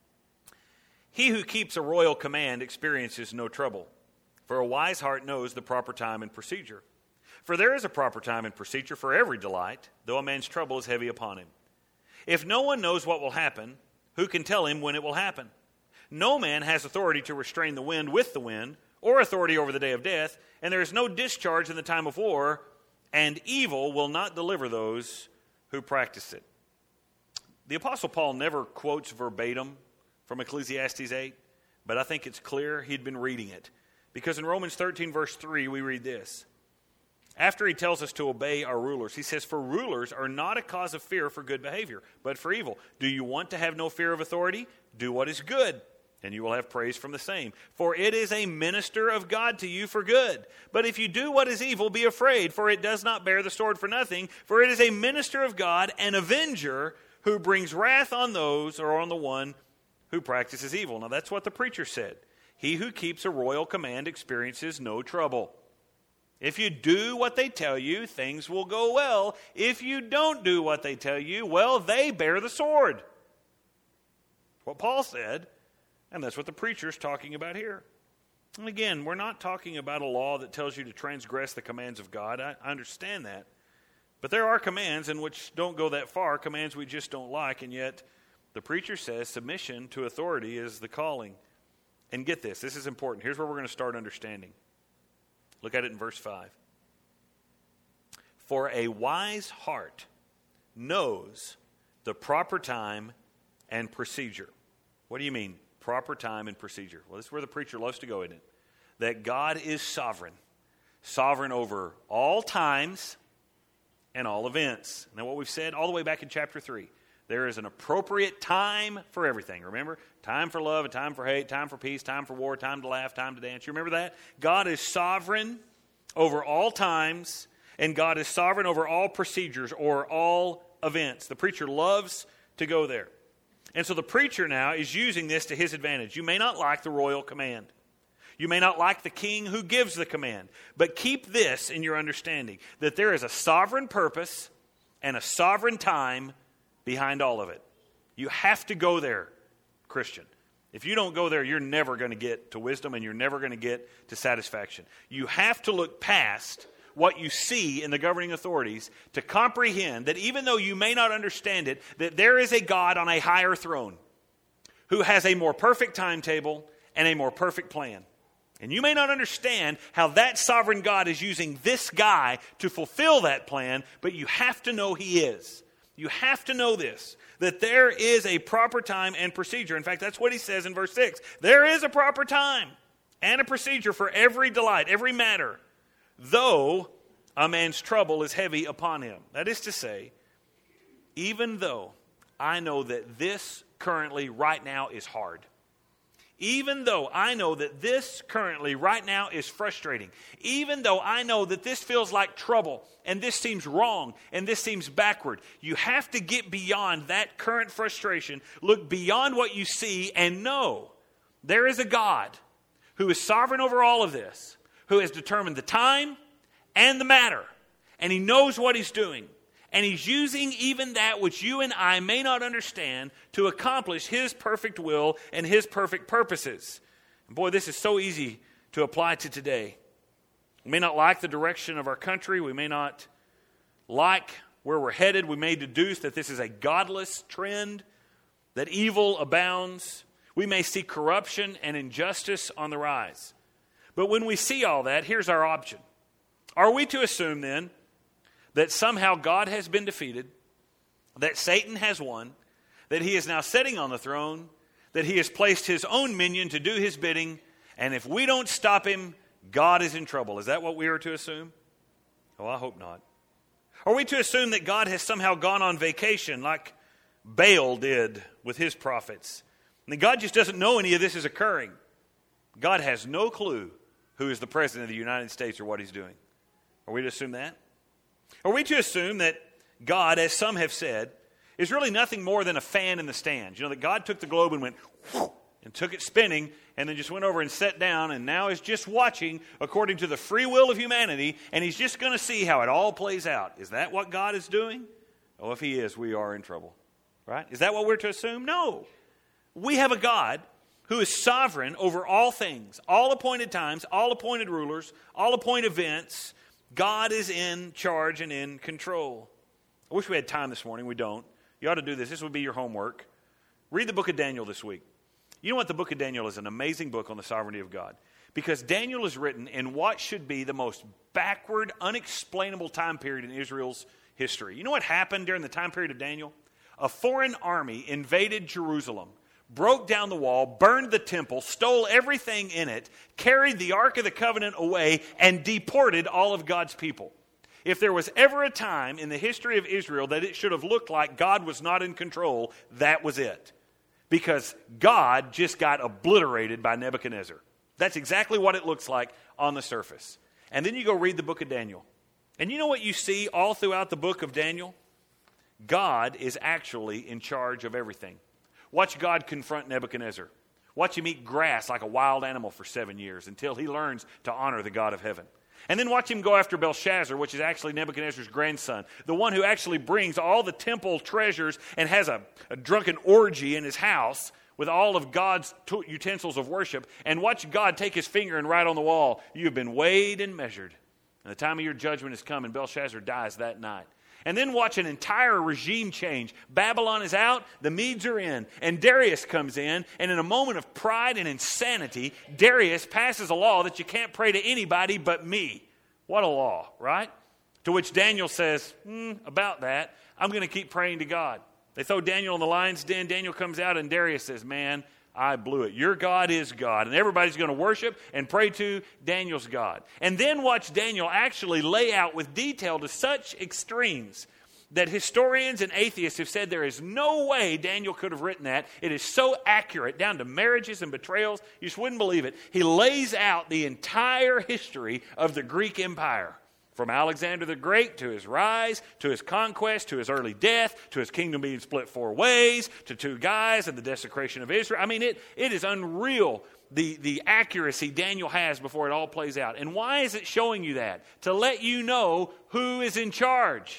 He who keeps a royal command experiences no trouble, for a wise heart knows the proper time and procedure. For there is a proper time and procedure for every delight, though a man's trouble is heavy upon him. If no one knows what will happen, who can tell him when it will happen? No man has authority to restrain the wind with the wind, or authority over the day of death, and there is no discharge in the time of war, and evil will not deliver those who practice it. The Apostle Paul never quotes verbatim from Ecclesiastes eight, but I think it's clear he'd been reading it. Because in Romans thirteen, verse three, we read this. After he tells us to obey our rulers, he says, for rulers are not a cause of fear for good behavior, but for evil. Do you want to have no fear of authority? Do what is good, and you will have praise from the same. For it is a minister of God to you for good. But if you do what is evil, be afraid, for it does not bear the sword for nothing. For it is a minister of God, an avenger, who brings wrath on those, or on the one who practices evil. Now that's what the preacher said. He who keeps a royal command experiences no trouble. If you do what they tell you, things will go well. If you don't do what they tell you, well, they bear the sword. What Paul said, and that's what the preacher is talking about here. And again, we're not talking about a law that tells you to transgress the commands of God. I understand that. But there are commands in which don't go that far, commands we just don't like, and yet the preacher says submission to authority is the calling. And get this, this is important. Here's where we're going to start understanding. Look at it in verse five. For a wise heart knows the proper time and procedure. What do you mean, proper time and procedure? Well, this is where the preacher loves to go, isn't it? That God is sovereign. Sovereign over all times and all events. Now what we've said all the way back in chapter three. There is an appropriate time for everything. Remember? Time for love, a time for hate, time for peace, time for war, time to laugh, time to dance. You remember that? God is sovereign over all times, and God is sovereign over all procedures or all events. The preacher loves to go there. And so the preacher now is using this to his advantage. You may not like the royal command. You may not like the king who gives the command. But keep this in your understanding, that there is a sovereign purpose and a sovereign time behind all of it. You have to go there, Christian. If you don't go there, you're never going to get to wisdom and you're never going to get to satisfaction. You have to look past what you see in the governing authorities to comprehend that even though you may not understand it, that there is a God on a higher throne who has a more perfect timetable and a more perfect plan. And you may not understand how that sovereign God is using this guy to fulfill that plan, but you have to know he is. You have to know this, that there is a proper time and procedure. In fact, that's what he says in verse six. There is a proper time and a procedure for every delight, every matter, though a man's trouble is heavy upon him. That is to say, even though I know that this currently right now is hard, even though I know that this currently right now is frustrating, even though I know that this feels like trouble and this seems wrong and this seems backward, you have to get beyond that current frustration, look beyond what you see and know there is a God who is sovereign over all of this, who has determined the time and the matter, and he knows what he's doing. And he's using even that which you and I may not understand to accomplish his perfect will and his perfect purposes. And boy, this is so easy to apply to today. We may not like the direction of our country. We may not like where we're headed. We may deduce that this is a godless trend, that evil abounds. We may see corruption and injustice on the rise. But when we see all that, here's our option. Are we to assume then that somehow God has been defeated, that Satan has won, that he is now sitting on the throne, that he has placed his own minion to do his bidding, and if we don't stop him, God is in trouble? Is that what we are to assume? Oh, I hope not. Are we to assume that God has somehow gone on vacation like Baal did with his prophets? And God just doesn't know any of this is occurring. God has no clue who is the president of the United States or what he's doing. Are we to assume that? Are we to assume that God, as some have said, is really nothing more than a fan in the stands? You know, that God took the globe and went, whoosh, and took it spinning, and then just went over and sat down, and now is just watching according to the free will of humanity, and he's just going to see how it all plays out. Is that what God is doing? Oh, if he is, we are in trouble. Right? Is that what we're to assume? No. We have a God who is sovereign over all things, all appointed times, all appointed rulers, all appointed events. God is in charge and in control. I wish we had time this morning. We don't. You ought to do this. This would be your homework. Read the book of Daniel this week. You know what? The book of Daniel is an amazing book on the sovereignty of God. Because Daniel is written in what should be the most backward, unexplainable time period in Israel's history. You know what happened during the time period of Daniel? A foreign army invaded Jerusalem, broke down the wall, burned the temple, stole everything in it, carried the Ark of the Covenant away, and deported all of God's people. If there was ever a time in the history of Israel that it should have looked like God was not in control, that was it. Because God just got obliterated by Nebuchadnezzar. That's exactly what it looks like on the surface. And then you go read the book of Daniel. And you know what you see all throughout the book of Daniel? God is actually in charge of everything. Watch God confront Nebuchadnezzar. Watch him eat grass like a wild animal for seven years until he learns to honor the God of heaven. And then watch him go after Belshazzar, which is actually Nebuchadnezzar's grandson, the one who actually brings all the temple treasures and has a, a drunken orgy in his house with all of God's t- utensils of worship. And watch God take his finger and write on the wall, "You have been weighed and measured, and the time of your judgment has come," and Belshazzar dies that night. And then watch an entire regime change. Babylon is out, the Medes are in, and Darius comes in, and in a moment of pride and insanity, Darius passes a law that you can't pray to anybody but me. What a law, right? To which Daniel says, hmm, about that, I'm going to keep praying to God. They throw Daniel in the lion's den. Daniel comes out, and Darius says, man, I blew it. Your God is God. And everybody's going to worship and pray to Daniel's God. And then watch Daniel actually lay out with detail to such extremes that historians and atheists have said there is no way Daniel could have written that. It is so accurate, down to marriages and betrayals, you just wouldn't believe it. He lays out the entire history of the Greek Empire. From Alexander the Great to his rise, to his conquest, to his early death, to his kingdom being split four ways, to two guys and the desecration of Israel. I mean, it, it is unreal, the, the accuracy Daniel has before it all plays out. And why is it showing you that? To let you know who is in charge.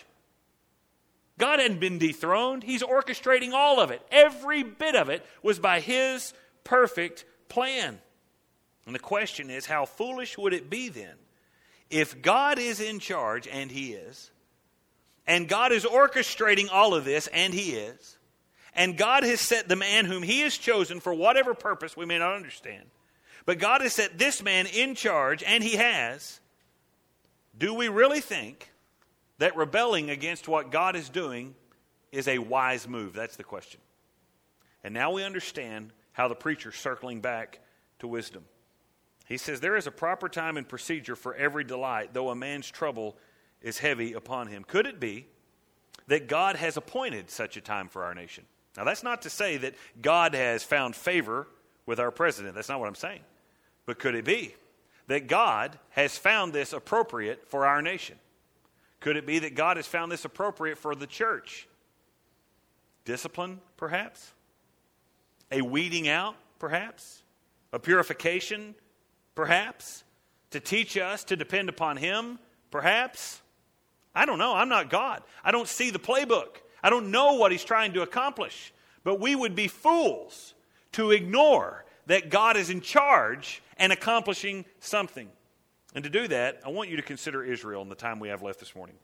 God hadn't been dethroned. He's orchestrating all of it. Every bit of it was by his perfect plan. And the question is, how foolish would it be then if God is in charge, and he is, and God is orchestrating all of this, and he is, and God has set the man whom he has chosen for whatever purpose we may not understand, but God has set this man in charge, and he has, do we really think that rebelling against what God is doing is a wise move? That's the question. And now we understand how the preacher's circling back to wisdom. He says, there is a proper time and procedure for every delight, though a man's trouble is heavy upon him. Could it be that God has appointed such a time for our nation? Now, that's not to say that God has found favor with our president. That's not what I'm saying. But could it be that God has found this appropriate for our nation? Could it be that God has found this appropriate for the church? Discipline, perhaps? A weeding out, perhaps? A purification, perhaps? To teach us to depend upon him, perhaps? I don't know. I'm not God. I don't see the playbook. I don't know what he's trying to accomplish. But we would be fools to ignore that God is in charge and accomplishing something. And to do that, I want you to consider Israel in the time we have left this morning.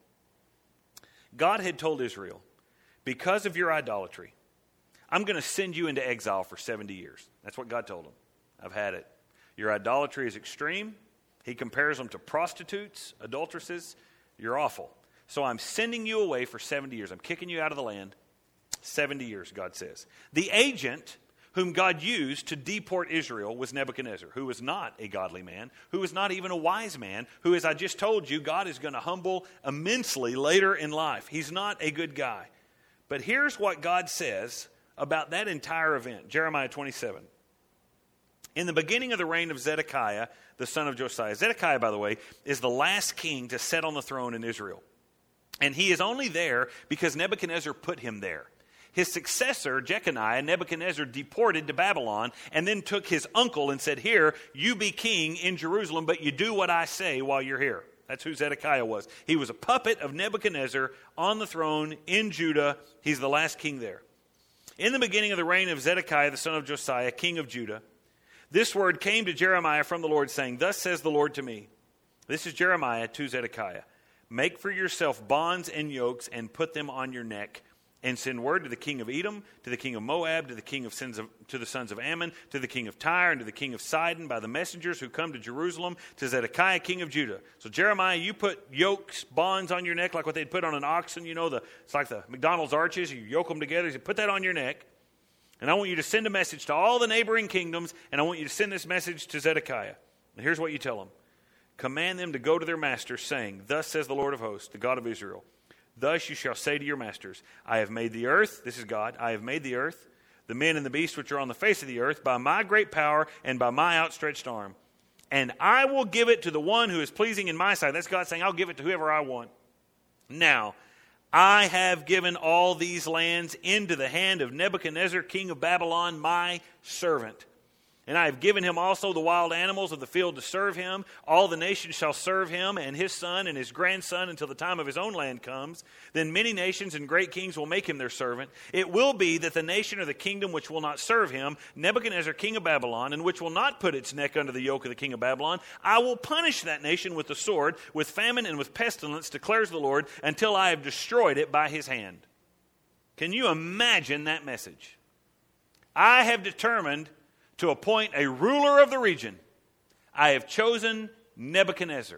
God had told Israel, because of your idolatry, I'm going to send you into exile for seventy years. That's what God told them. I've had it. Your idolatry is extreme. He compares them to prostitutes, adulteresses. You're awful. So I'm sending you away for seventy years. I'm kicking you out of the land. seventy years, God says. The agent whom God used to deport Israel was Nebuchadnezzar, who was not a godly man, who was not even a wise man, who, as I just told you, God is going to humble immensely later in life. He's not a good guy. But here's what God says about that entire event. Jeremiah twenty-seven. In the beginning of the reign of Zedekiah, the son of Josiah. Zedekiah, by the way, is the last king to sit on the throne in Israel. And he is only there because Nebuchadnezzar put him there. His successor, Jeconiah, Nebuchadnezzar deported to Babylon and then took his uncle and said, here, you be king in Jerusalem, but you do what I say while you're here. That's who Zedekiah was. He was a puppet of Nebuchadnezzar on the throne in Judah. He's the last king there. In the beginning of the reign of Zedekiah, the son of Josiah, king of Judah, this word came to Jeremiah from the Lord, saying, thus says the Lord to me. This is Jeremiah to Zedekiah. Make for yourself bonds and yokes and put them on your neck. And send word to the king of Edom, to the king of Moab, to the king of sons of, to the sons of Ammon, to the king of Tyre, and to the king of Sidon by the messengers who come to Jerusalem, to Zedekiah, king of Judah. So Jeremiah, you put yokes, bonds on your neck, like what they'd put on an oxen. You know, the it's like the McDonald's arches. You yoke them together. You put that on your neck. And I want you to send a message to all the neighboring kingdoms, and I want you to send this message to Zedekiah. And here's what you tell them. Command them to go to their masters, saying, thus says the Lord of hosts, the God of Israel. Thus you shall say to your masters, I have made the earth, this is God, I have made the earth, the men and the beasts which are on the face of the earth, by my great power and by my outstretched arm. And I will give it to the one who is pleasing in my sight. That's God saying, I'll give it to whoever I want. Now, I have given all these lands into the hand of Nebuchadnezzar, king of Babylon, my servant. And I have given him also the wild animals of the field to serve him. All the nations shall serve him, and his son and his grandson, until the time of his own land comes. Then many nations and great kings will make him their servant. It will be that the nation or the kingdom which will not serve him, Nebuchadnezzar, king of Babylon, and which will not put its neck under the yoke of the king of Babylon, I will punish that nation with the sword, with famine and with pestilence, declares the Lord, until I have destroyed it by his hand. Can you imagine that message? I have determined to appoint a ruler of the region. I have chosen Nebuchadnezzar.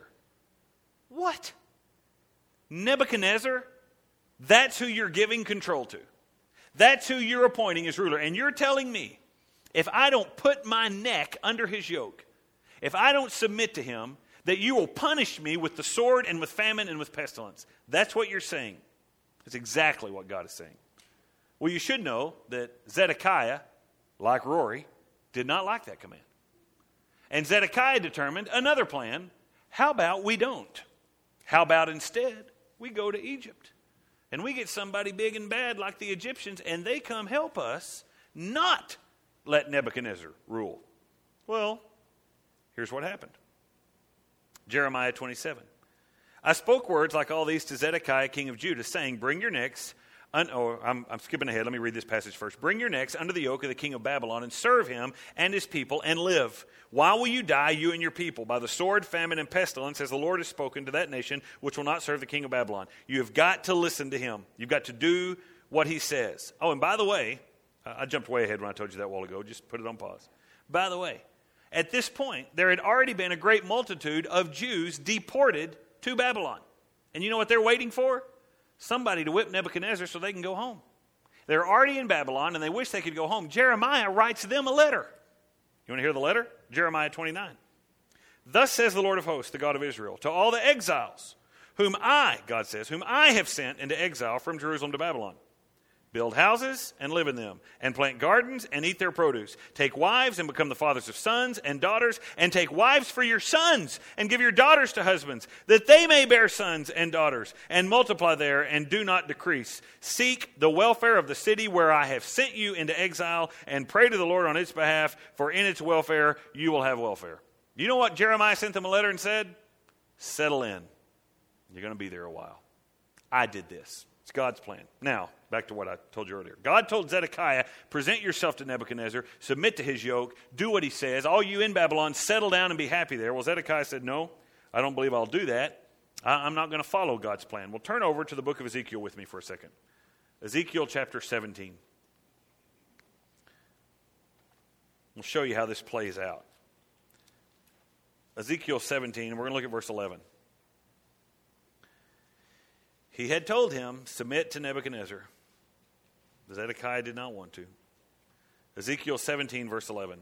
What? Nebuchadnezzar? That's who you're giving control to. That's who you're appointing as ruler. And you're telling me, if I don't put my neck under his yoke, if I don't submit to him, that you will punish me with the sword and with famine and with pestilence. That's what you're saying. That's exactly what God is saying. Well, you should know that Zedekiah, like Rory, did not like that command. And Zedekiah determined another plan. How about we don't? How about instead we go to Egypt and we get somebody big and bad like the Egyptians, and they come help us not let Nebuchadnezzar rule? Well, here's what happened. Jeremiah twenty-seven. I spoke words like all these to Zedekiah, king of Judah, saying, bring your necks. Un- oh, I'm, I'm skipping ahead. Let me read this passage first. Bring your necks under the yoke of the king of Babylon and serve him and his people and live. Why will you die, you and your people? By the sword, famine, and pestilence, as the Lord has spoken to that nation which will not serve the king of Babylon. You have got to listen to him. You've got to do what he says. Oh, and by the way, I jumped way ahead when I told you that a while ago. Just put it on pause. By the way, at this point, there had already been a great multitude of Jews deported to Babylon. And you know what they're waiting for? Somebody to whip Nebuchadnezzar so they can go home. They're already in Babylon and they wish they could go home. Jeremiah writes them a letter. You want to hear the letter? Jeremiah twenty-nine. Thus says the Lord of hosts, the God of Israel, to all the exiles whom I, God says, whom I have sent into exile from Jerusalem to Babylon. Build houses and live in them, and plant gardens and eat their produce. Take wives and become the fathers of sons and daughters, and take wives for your sons and give your daughters to husbands, that they may bear sons and daughters, and multiply there and do not decrease. Seek the welfare of the city where I have sent you into exile, and pray to the Lord on its behalf, for in its welfare you will have welfare. You know what Jeremiah sent them a letter and said? Settle in. You're going to be there a while. I did this. It's God's plan. Now, back to what I told you earlier. God told Zedekiah, present yourself to Nebuchadnezzar, submit to his yoke, do what he says. All you in Babylon, settle down and be happy there. Well, Zedekiah said, no, I don't believe I'll do that. I'm not going to follow God's plan. Well, turn over to the book of Ezekiel with me for a second. Ezekiel chapter seventeen. We'll show you how this plays out. Ezekiel seventeen, and we're going to look at verse eleven. He had told him, submit to Nebuchadnezzar. Zedekiah did not want to. Ezekiel seventeen, verse eleven.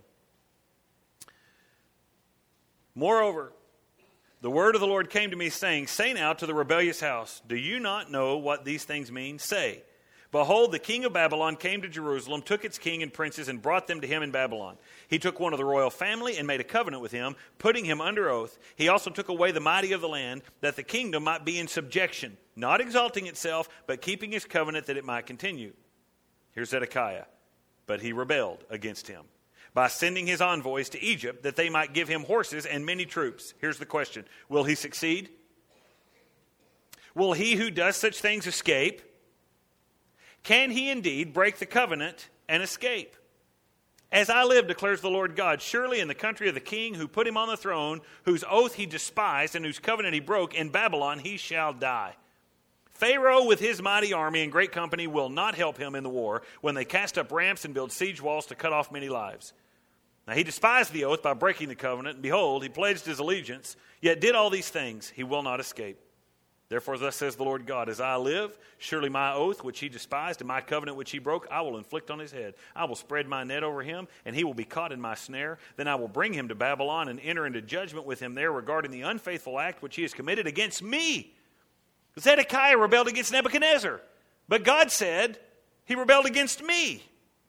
Moreover, the word of the Lord came to me, saying, say now to the rebellious house, do you not know what these things mean? Say, behold, the king of Babylon came to Jerusalem, took its king and princes, and brought them to him in Babylon. He took one of the royal family and made a covenant with him, putting him under oath. He also took away the mighty of the land, that the kingdom might be in subjection, not exalting itself, but keeping his covenant that it might continue. Here's Zedekiah. But he rebelled against him by sending his envoys to Egypt that they might give him horses and many troops. Here's the question. Will he succeed? Will he who does such things escape? Can he indeed break the covenant and escape? As I live, declares the Lord God, surely in the country of the king who put him on the throne, whose oath he despised and whose covenant he broke, in Babylon he shall die. Pharaoh with his mighty army and great company will not help him in the war when they cast up ramps and build siege walls to cut off many lives. Now he despised the oath by breaking the covenant, and behold, he pledged his allegiance, yet did all these things. He will not escape. Therefore, thus says the Lord God, as I live, surely my oath which he despised and my covenant which he broke, I will inflict on his head. I will spread my net over him, and he will be caught in my snare. Then I will bring him to Babylon and enter into judgment with him there regarding the unfaithful act which he has committed against me. Zedekiah rebelled against Nebuchadnezzar, but God said he rebelled against me.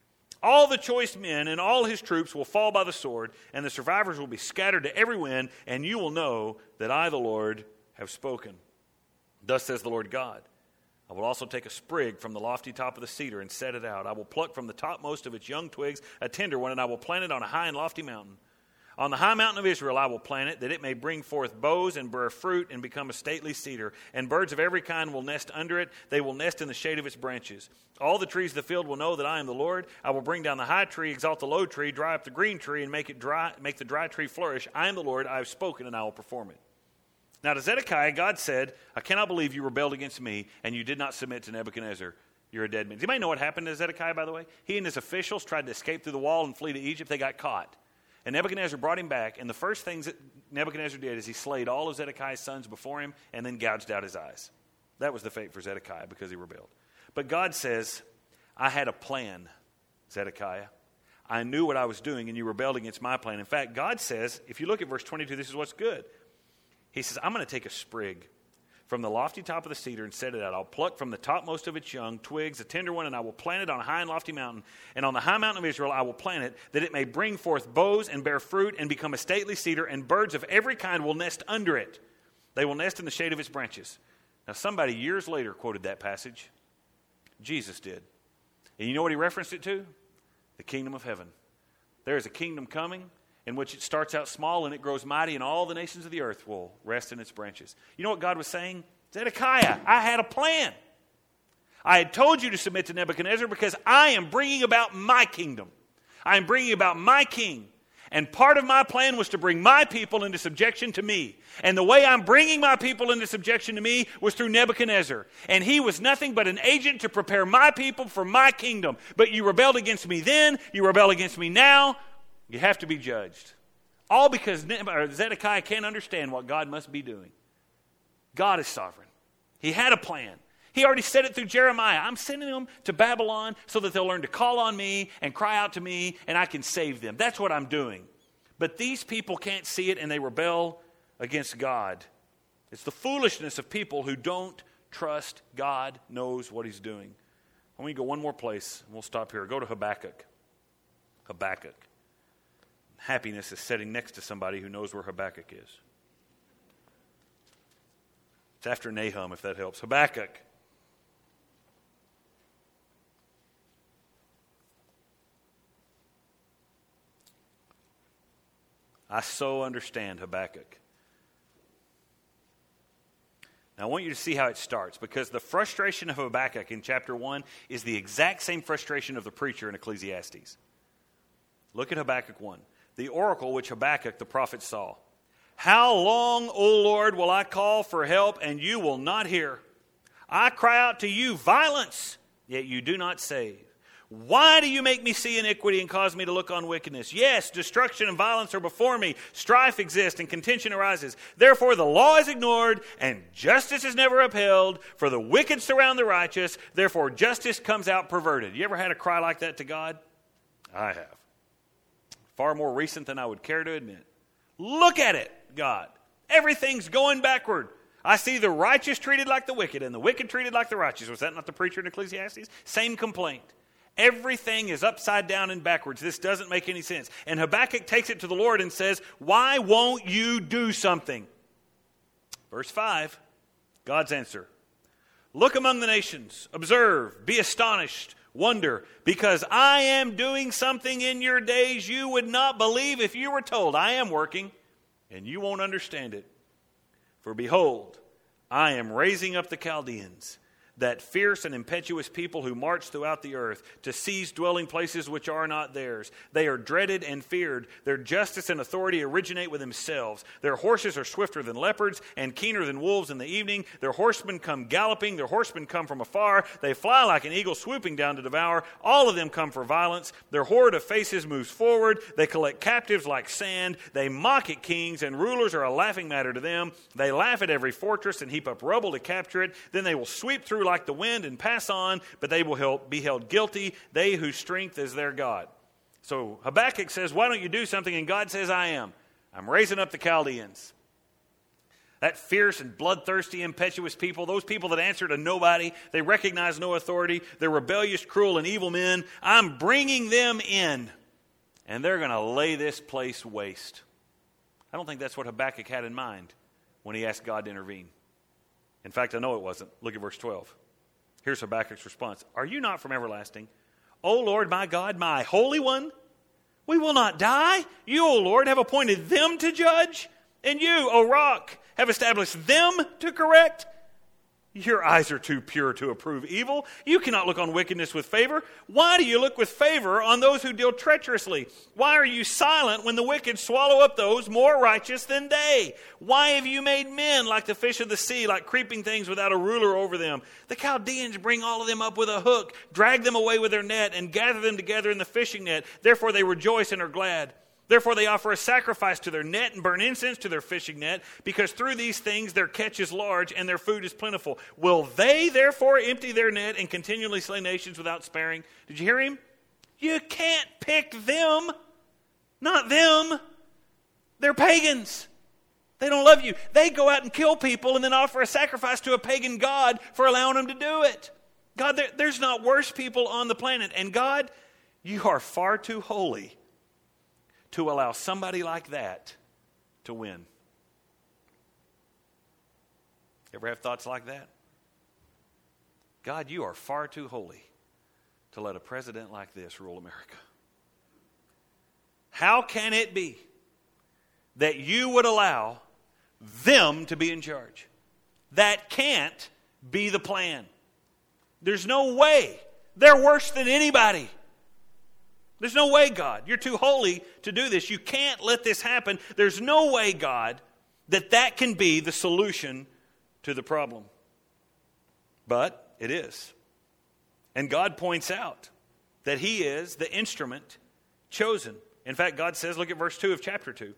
All the choice men and all his troops will fall by the sword, and the survivors will be scattered to every wind, and you will know that I, the Lord, have spoken. Thus says the Lord God, I will also take a sprig from the lofty top of the cedar and set it out. I will pluck from the topmost of its young twigs a tender one, and I will plant it on a high and lofty mountain. On the high mountain of Israel I will plant it, that it may bring forth boughs and bear fruit and become a stately cedar. And birds of every kind will nest under it. They will nest in the shade of its branches. All the trees of the field will know that I am the Lord. I will bring down the high tree, exalt the low tree, dry up the green tree, and make it dry, make the dry tree flourish. I am the Lord. I have spoken, and I will perform it. Now to Zedekiah, God said, I cannot believe you rebelled against me, and you did not submit to Nebuchadnezzar. You're a dead man. Do you might know what happened to Zedekiah, by the way? He and his officials tried to escape through the wall and flee to Egypt. They got caught. And Nebuchadnezzar brought him back, and the first things that Nebuchadnezzar did is he slayed all of Zedekiah's sons before him and then gouged out his eyes. That was the fate for Zedekiah because he rebelled. But God says, I had a plan, Zedekiah. I knew what I was doing, and you rebelled against my plan. In fact, God says, if you look at verse twenty-two, this is what's good. He says, I'm going to take a sprig from the lofty top of the cedar and set it out. I'll pluck from the topmost of its young twigs a tender one, and I will plant it on a high and lofty mountain. And on the high mountain of Israel I will plant it, that it may bring forth boughs and bear fruit and become a stately cedar, and birds of every kind will nest under it. They will nest in the shade of its branches. Now somebody years later quoted that passage. Jesus did. And you know what he referenced it to? The kingdom of heaven. There is a kingdom coming in which it starts out small and it grows mighty, and all the nations of the earth will rest in its branches. You know what God was saying? Zedekiah, I had a plan. I had told you to submit to Nebuchadnezzar because I am bringing about my kingdom. I am bringing about my king. And part of my plan was to bring my people into subjection to me. And the way I'm bringing my people into subjection to me was through Nebuchadnezzar. And he was nothing but an agent to prepare my people for my kingdom. But you rebelled against me then. You rebel against me now. You have to be judged. All because Zedekiah can't understand what God must be doing. God is sovereign. He had a plan. He already said it through Jeremiah. I'm sending them to Babylon so that they'll learn to call on me and cry out to me, and I can save them. That's what I'm doing. But these people can't see it, and they rebel against God. It's the foolishness of people who don't trust God knows what he's doing. I want you to go one more place, and we'll stop here. Go to Habakkuk. Habakkuk. Happiness is sitting next to somebody who knows where Habakkuk is. It's after Nahum, if that helps. Habakkuk. I so understand Habakkuk. Now I want you to see how it starts, because the frustration of Habakkuk in chapter one is the exact same frustration of the preacher in Ecclesiastes. Look at Habakkuk one. The oracle which Habakkuk the prophet saw. How long, O Lord, will I call for help, and you will not hear? I cry out to you, violence, yet you do not save. Why do you make me see iniquity and cause me to look on wickedness? Yes, destruction and violence are before me. Strife exists and contention arises. Therefore the law is ignored and justice is never upheld. For the wicked surround the righteous. Therefore justice comes out perverted. You ever had a cry like that to God? I have. Far more recent than I would care to admit. Look at it, God. Everything's going backward. I see the righteous treated like the wicked and the wicked treated like the righteous. Was that not the preacher in Ecclesiastes? Same complaint. Everything is upside down and backwards. This doesn't make any sense. And Habakkuk takes it to the Lord and says, why won't you do something? Verse five, God's answer. Look among the nations, observe, be astonished, wonder, because I am doing something in your days you would not believe if you were told. I am working, and you won't understand it. For behold, I am raising up the Chaldeans, that fierce and impetuous people who march throughout the earth to seize dwelling places which are not theirs. They are dreaded and feared. Their justice and authority originate with themselves. Their horses are swifter than leopards and keener than wolves in the evening. Their horsemen come galloping. Their horsemen come from afar. They fly like an eagle swooping down to devour. All of them come for violence. Their horde of faces moves forward. They collect captives like sand. They mock at kings, and rulers are a laughing matter to them. They laugh at every fortress and heap up rubble to capture it. Then they will sweep through like the wind and pass on, but they will be held guilty, they whose strength is their God. So Habakkuk says, why don't you do something? And God says, I am. I'm raising up the Chaldeans. That fierce and bloodthirsty, impetuous people, those people that answer to nobody, they recognize no authority, they're rebellious, cruel, and evil men. I'm bringing them in, and they're going to lay this place waste. I don't think that's what Habakkuk had in mind when he asked God to intervene. In fact, I know it wasn't. Look at verse twelve. Here's Habakkuk's response. Are you not from everlasting? O Lord, my God, my Holy One, we will not die. You, O Lord, have appointed them to judge, and you, O Rock, have established them to correct. Your eyes are too pure to approve evil. You cannot look on wickedness with favor. Why do you look with favor on those who deal treacherously? Why are you silent when the wicked swallow up those more righteous than they? Why have you made men like the fish of the sea, like creeping things without a ruler over them? The Chaldeans bring all of them up with a hook, drag them away with their net, and gather them together in the fishing net. Therefore they rejoice and are glad. Therefore they offer a sacrifice to their net and burn incense to their fishing net, because through these things their catch is large and their food is plentiful. Will they therefore empty their net and continually slay nations without sparing? Did you hear him? You can't pick them. Not them. They're pagans. They don't love you. They go out and kill people and then offer a sacrifice to a pagan god for allowing them to do it. God, there, there's not worse people on the planet. And God, you are far too holy to allow somebody like that to win. Ever have thoughts like that? God, you are far too holy to let a president like this rule America. How can it be that you would allow them to be in charge? That can't be the plan. There's no way. They're worse than anybody. There's no way, God. You're too holy to do this. You can't let this happen. There's no way, God, that that can be the solution to the problem. But it is. And God points out that He is the instrument chosen. In fact, God says, look at verse two of chapter two.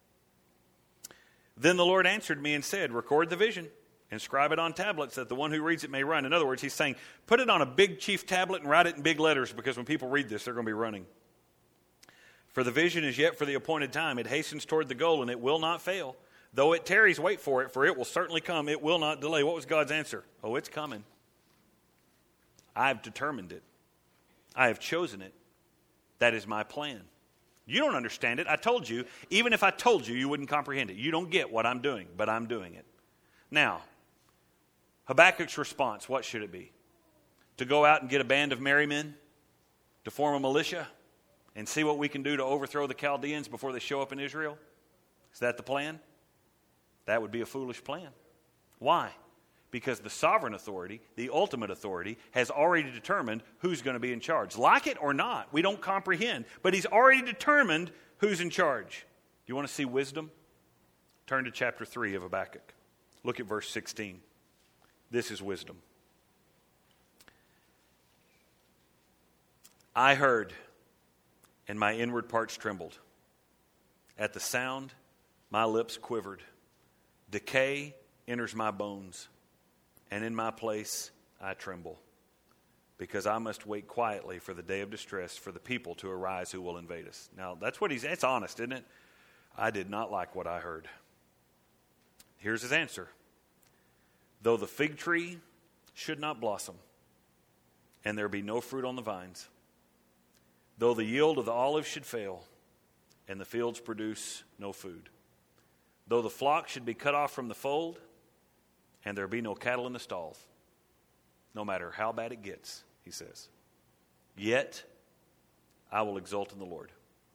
Then the Lord answered me and said, record the vision, inscribe it on tablets, that the one who reads it may run. In other words, He's saying, put it on a big chief tablet and write it in big letters, because when people read this, they're going to be running. For the vision is yet for the appointed time. It hastens toward the goal, and it will not fail. Though it tarries, wait for it, for it will certainly come. It will not delay. What was God's answer? Oh, it's coming. I've determined it. I have chosen it. That is my plan. You don't understand it. I told you. Even if I told you, you wouldn't comprehend it. You don't get what I'm doing, but I'm doing it. Now, Habakkuk's response, what should it be? To go out and get a band of merry men? To form a militia? And see what we can do to overthrow the Chaldeans before they show up in Israel? Is that the plan? That would be a foolish plan. Why? Because the sovereign authority, the ultimate authority, has already determined who's going to be in charge. Like it or not, we don't comprehend. But He's already determined who's in charge. You want to see wisdom? Turn to chapter three of Habakkuk. Look at verse sixteen. This is wisdom. I heard, and my inward parts trembled. At the sound, my lips quivered. Decay enters my bones, and in my place I tremble, because I must wait quietly for the day of distress, for the people to arise who will invade us. Now, that's what he's, it's honest, isn't it? I did not like what I heard. Here's his answer. Though the fig tree should not blossom, and there be no fruit on the vines, though the yield of the olive should fail, and the fields produce no food, though the flock should be cut off from the fold, and there be no cattle in the stalls, no matter how bad it gets, he says, yet I will exult in the Lord.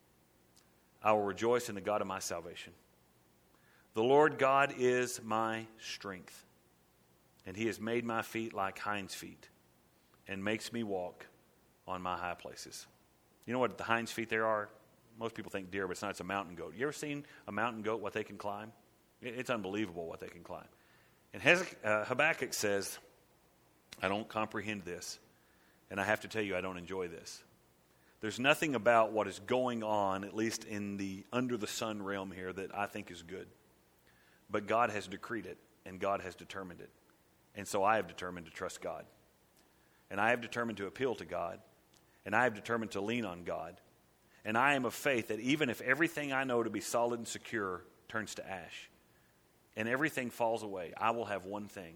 I will rejoice in the God of my salvation. The Lord God is my strength, and he has made my feet like hinds' feet, and makes me walk on my high places. You know what the hinds' feet there are? Most people think deer, but it's not. It's a mountain goat. You ever seen a mountain goat, what they can climb? It's unbelievable what they can climb. And Habakkuk says, I don't comprehend this, and I have to tell you, I don't enjoy this. There's nothing about what is going on, at least in the under the sun realm here, that I think is good. But God has decreed it, and God has determined it. And so I have determined to trust God. And I have determined to appeal to God. And I have determined to lean on God. And I am of faith that even if everything I know to be solid and secure turns to ash, and everything falls away, I will have one thing.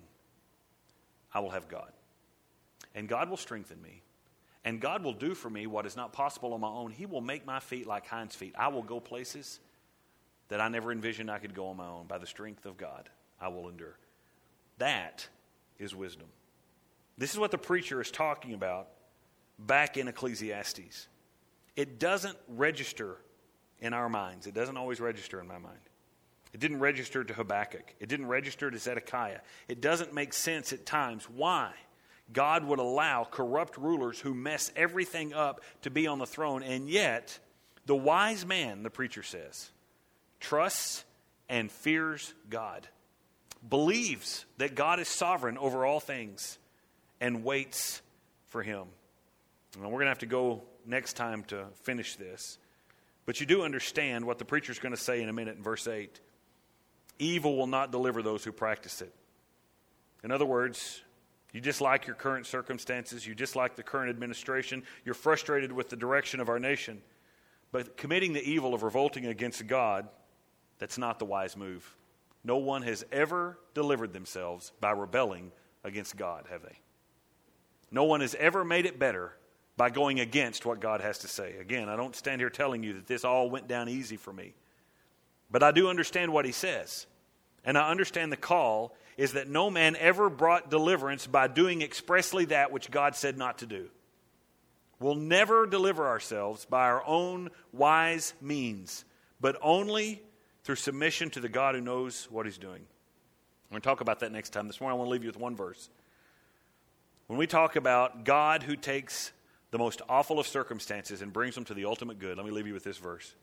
I will have God. And God will strengthen me. And God will do for me what is not possible on my own. He will make my feet like hinds' feet. I will go places that I never envisioned I could go on my own. By the strength of God, I will endure. That is wisdom. This is what the preacher is talking about back in Ecclesiastes. It doesn't register in our minds. It doesn't always register in my mind. It didn't register to Habakkuk. It didn't register to Zedekiah. It doesn't make sense at times why God would allow corrupt rulers who mess everything up to be on the throne. And yet, the wise man, the preacher says, trusts and fears God, believes that God is sovereign over all things, and waits for him. And we're going to have to go next time to finish this. But you do understand what the preacher's going to say in a minute in verse eight. Evil will not deliver those who practice it. In other words, you dislike your current circumstances. You dislike the current administration. You're frustrated with the direction of our nation. But committing the evil of revolting against God, that's not the wise move. No one has ever delivered themselves by rebelling against God, have they? No one has ever made it better by going against what God has to say. Again, I don't stand here telling you that this all went down easy for me. But I do understand what he says. And I understand the call is that no man ever brought deliverance by doing expressly that which God said not to do. We'll never deliver ourselves by our own wise means, but only through submission to the God who knows what he's doing. We're going to talk about that next time. This morning I want to leave you with one verse. When we talk about God who takes the most awful of circumstances and brings them to the ultimate good, let me leave you with this verse.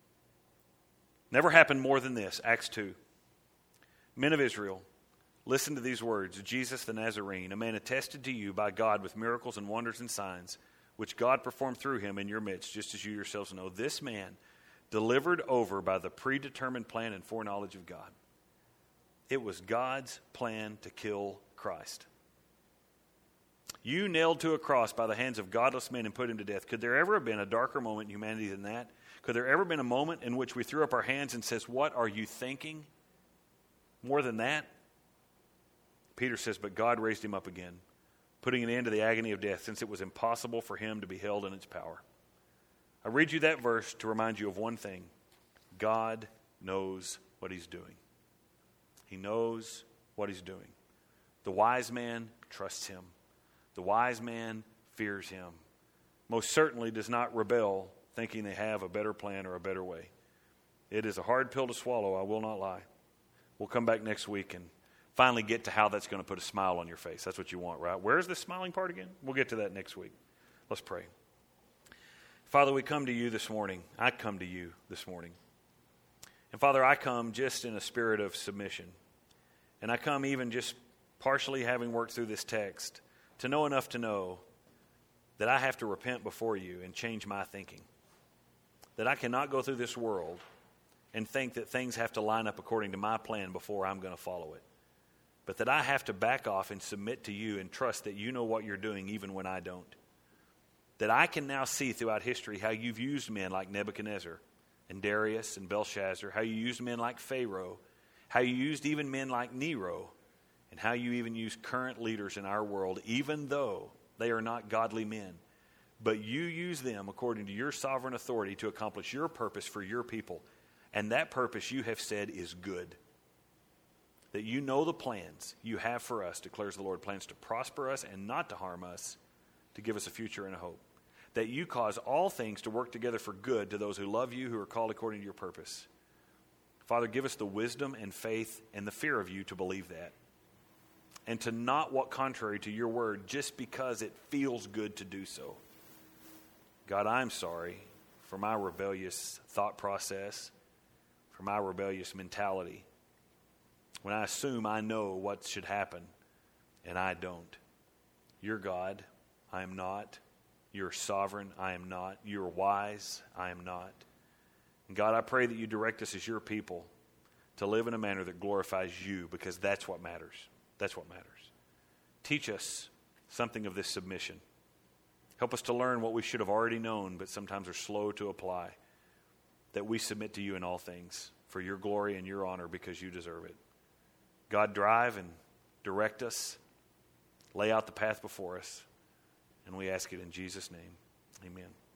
Never happened more than this, Acts two. Men of Israel, listen to these words. Jesus the Nazarene, a man attested to you by God with miracles and wonders and signs, which God performed through him in your midst, just as you yourselves know. This man delivered over by the predetermined plan and foreknowledge of God. It was God's plan to kill Christ. You nailed to a cross by the hands of godless men and put him to death. Could there ever have been a darker moment in humanity than that? Could there ever have been a moment in which we threw up our hands and says, what are you thinking? More than that? Peter says, but God raised him up again, putting an end to the agony of death, since it was impossible for him to be held in its power. I read you that verse to remind you of one thing. God knows what he's doing. He knows what he's doing. The wise man trusts him. The wise man fears him. Most certainly does not rebel, thinking they have a better plan or a better way. It is a hard pill to swallow, I will not lie. We'll come back next week and finally get to how that's going to put a smile on your face. That's what you want, right? Where's the smiling part again? We'll get to that next week. Let's pray. Father, we come to you this morning. I come to you this morning. And Father, I come just in a spirit of submission. And I come even just partially having worked through this text to know enough to know that I have to repent before you and change my thinking. That I cannot go through this world and think that things have to line up according to my plan before I'm going to follow it. But that I have to back off and submit to you and trust that you know what you're doing even when I don't. That I can now see throughout history how you've used men like Nebuchadnezzar and Darius and Belshazzar, how you used men like Pharaoh, how you used even men like Nero, and how you even use current leaders in our world, even though they are not godly men. But you use them according to your sovereign authority to accomplish your purpose for your people. And that purpose you have said is good. That you know the plans you have for us, declares the Lord, plans to prosper us and not to harm us, to give us a future and a hope. That you cause all things to work together for good to those who love you, who are called according to your purpose. Father, give us the wisdom and faith and the fear of you to believe that. And to not walk contrary to your word just because it feels good to do so. God, I'm sorry for my rebellious thought process, for my rebellious mentality. When I assume I know what should happen, and I don't. You're God, I am not. You're sovereign, I am not. You're wise, I am not. And God, I pray that you direct us as your people to live in a manner that glorifies you, because that's what matters. That's what matters. Teach us something of this submission. Help us to learn what we should have already known, but sometimes are slow to apply. That we submit to you in all things for your glory and your honor, because you deserve it. God, drive and direct us. Lay out the path before us. And we ask it in Jesus' name. Amen.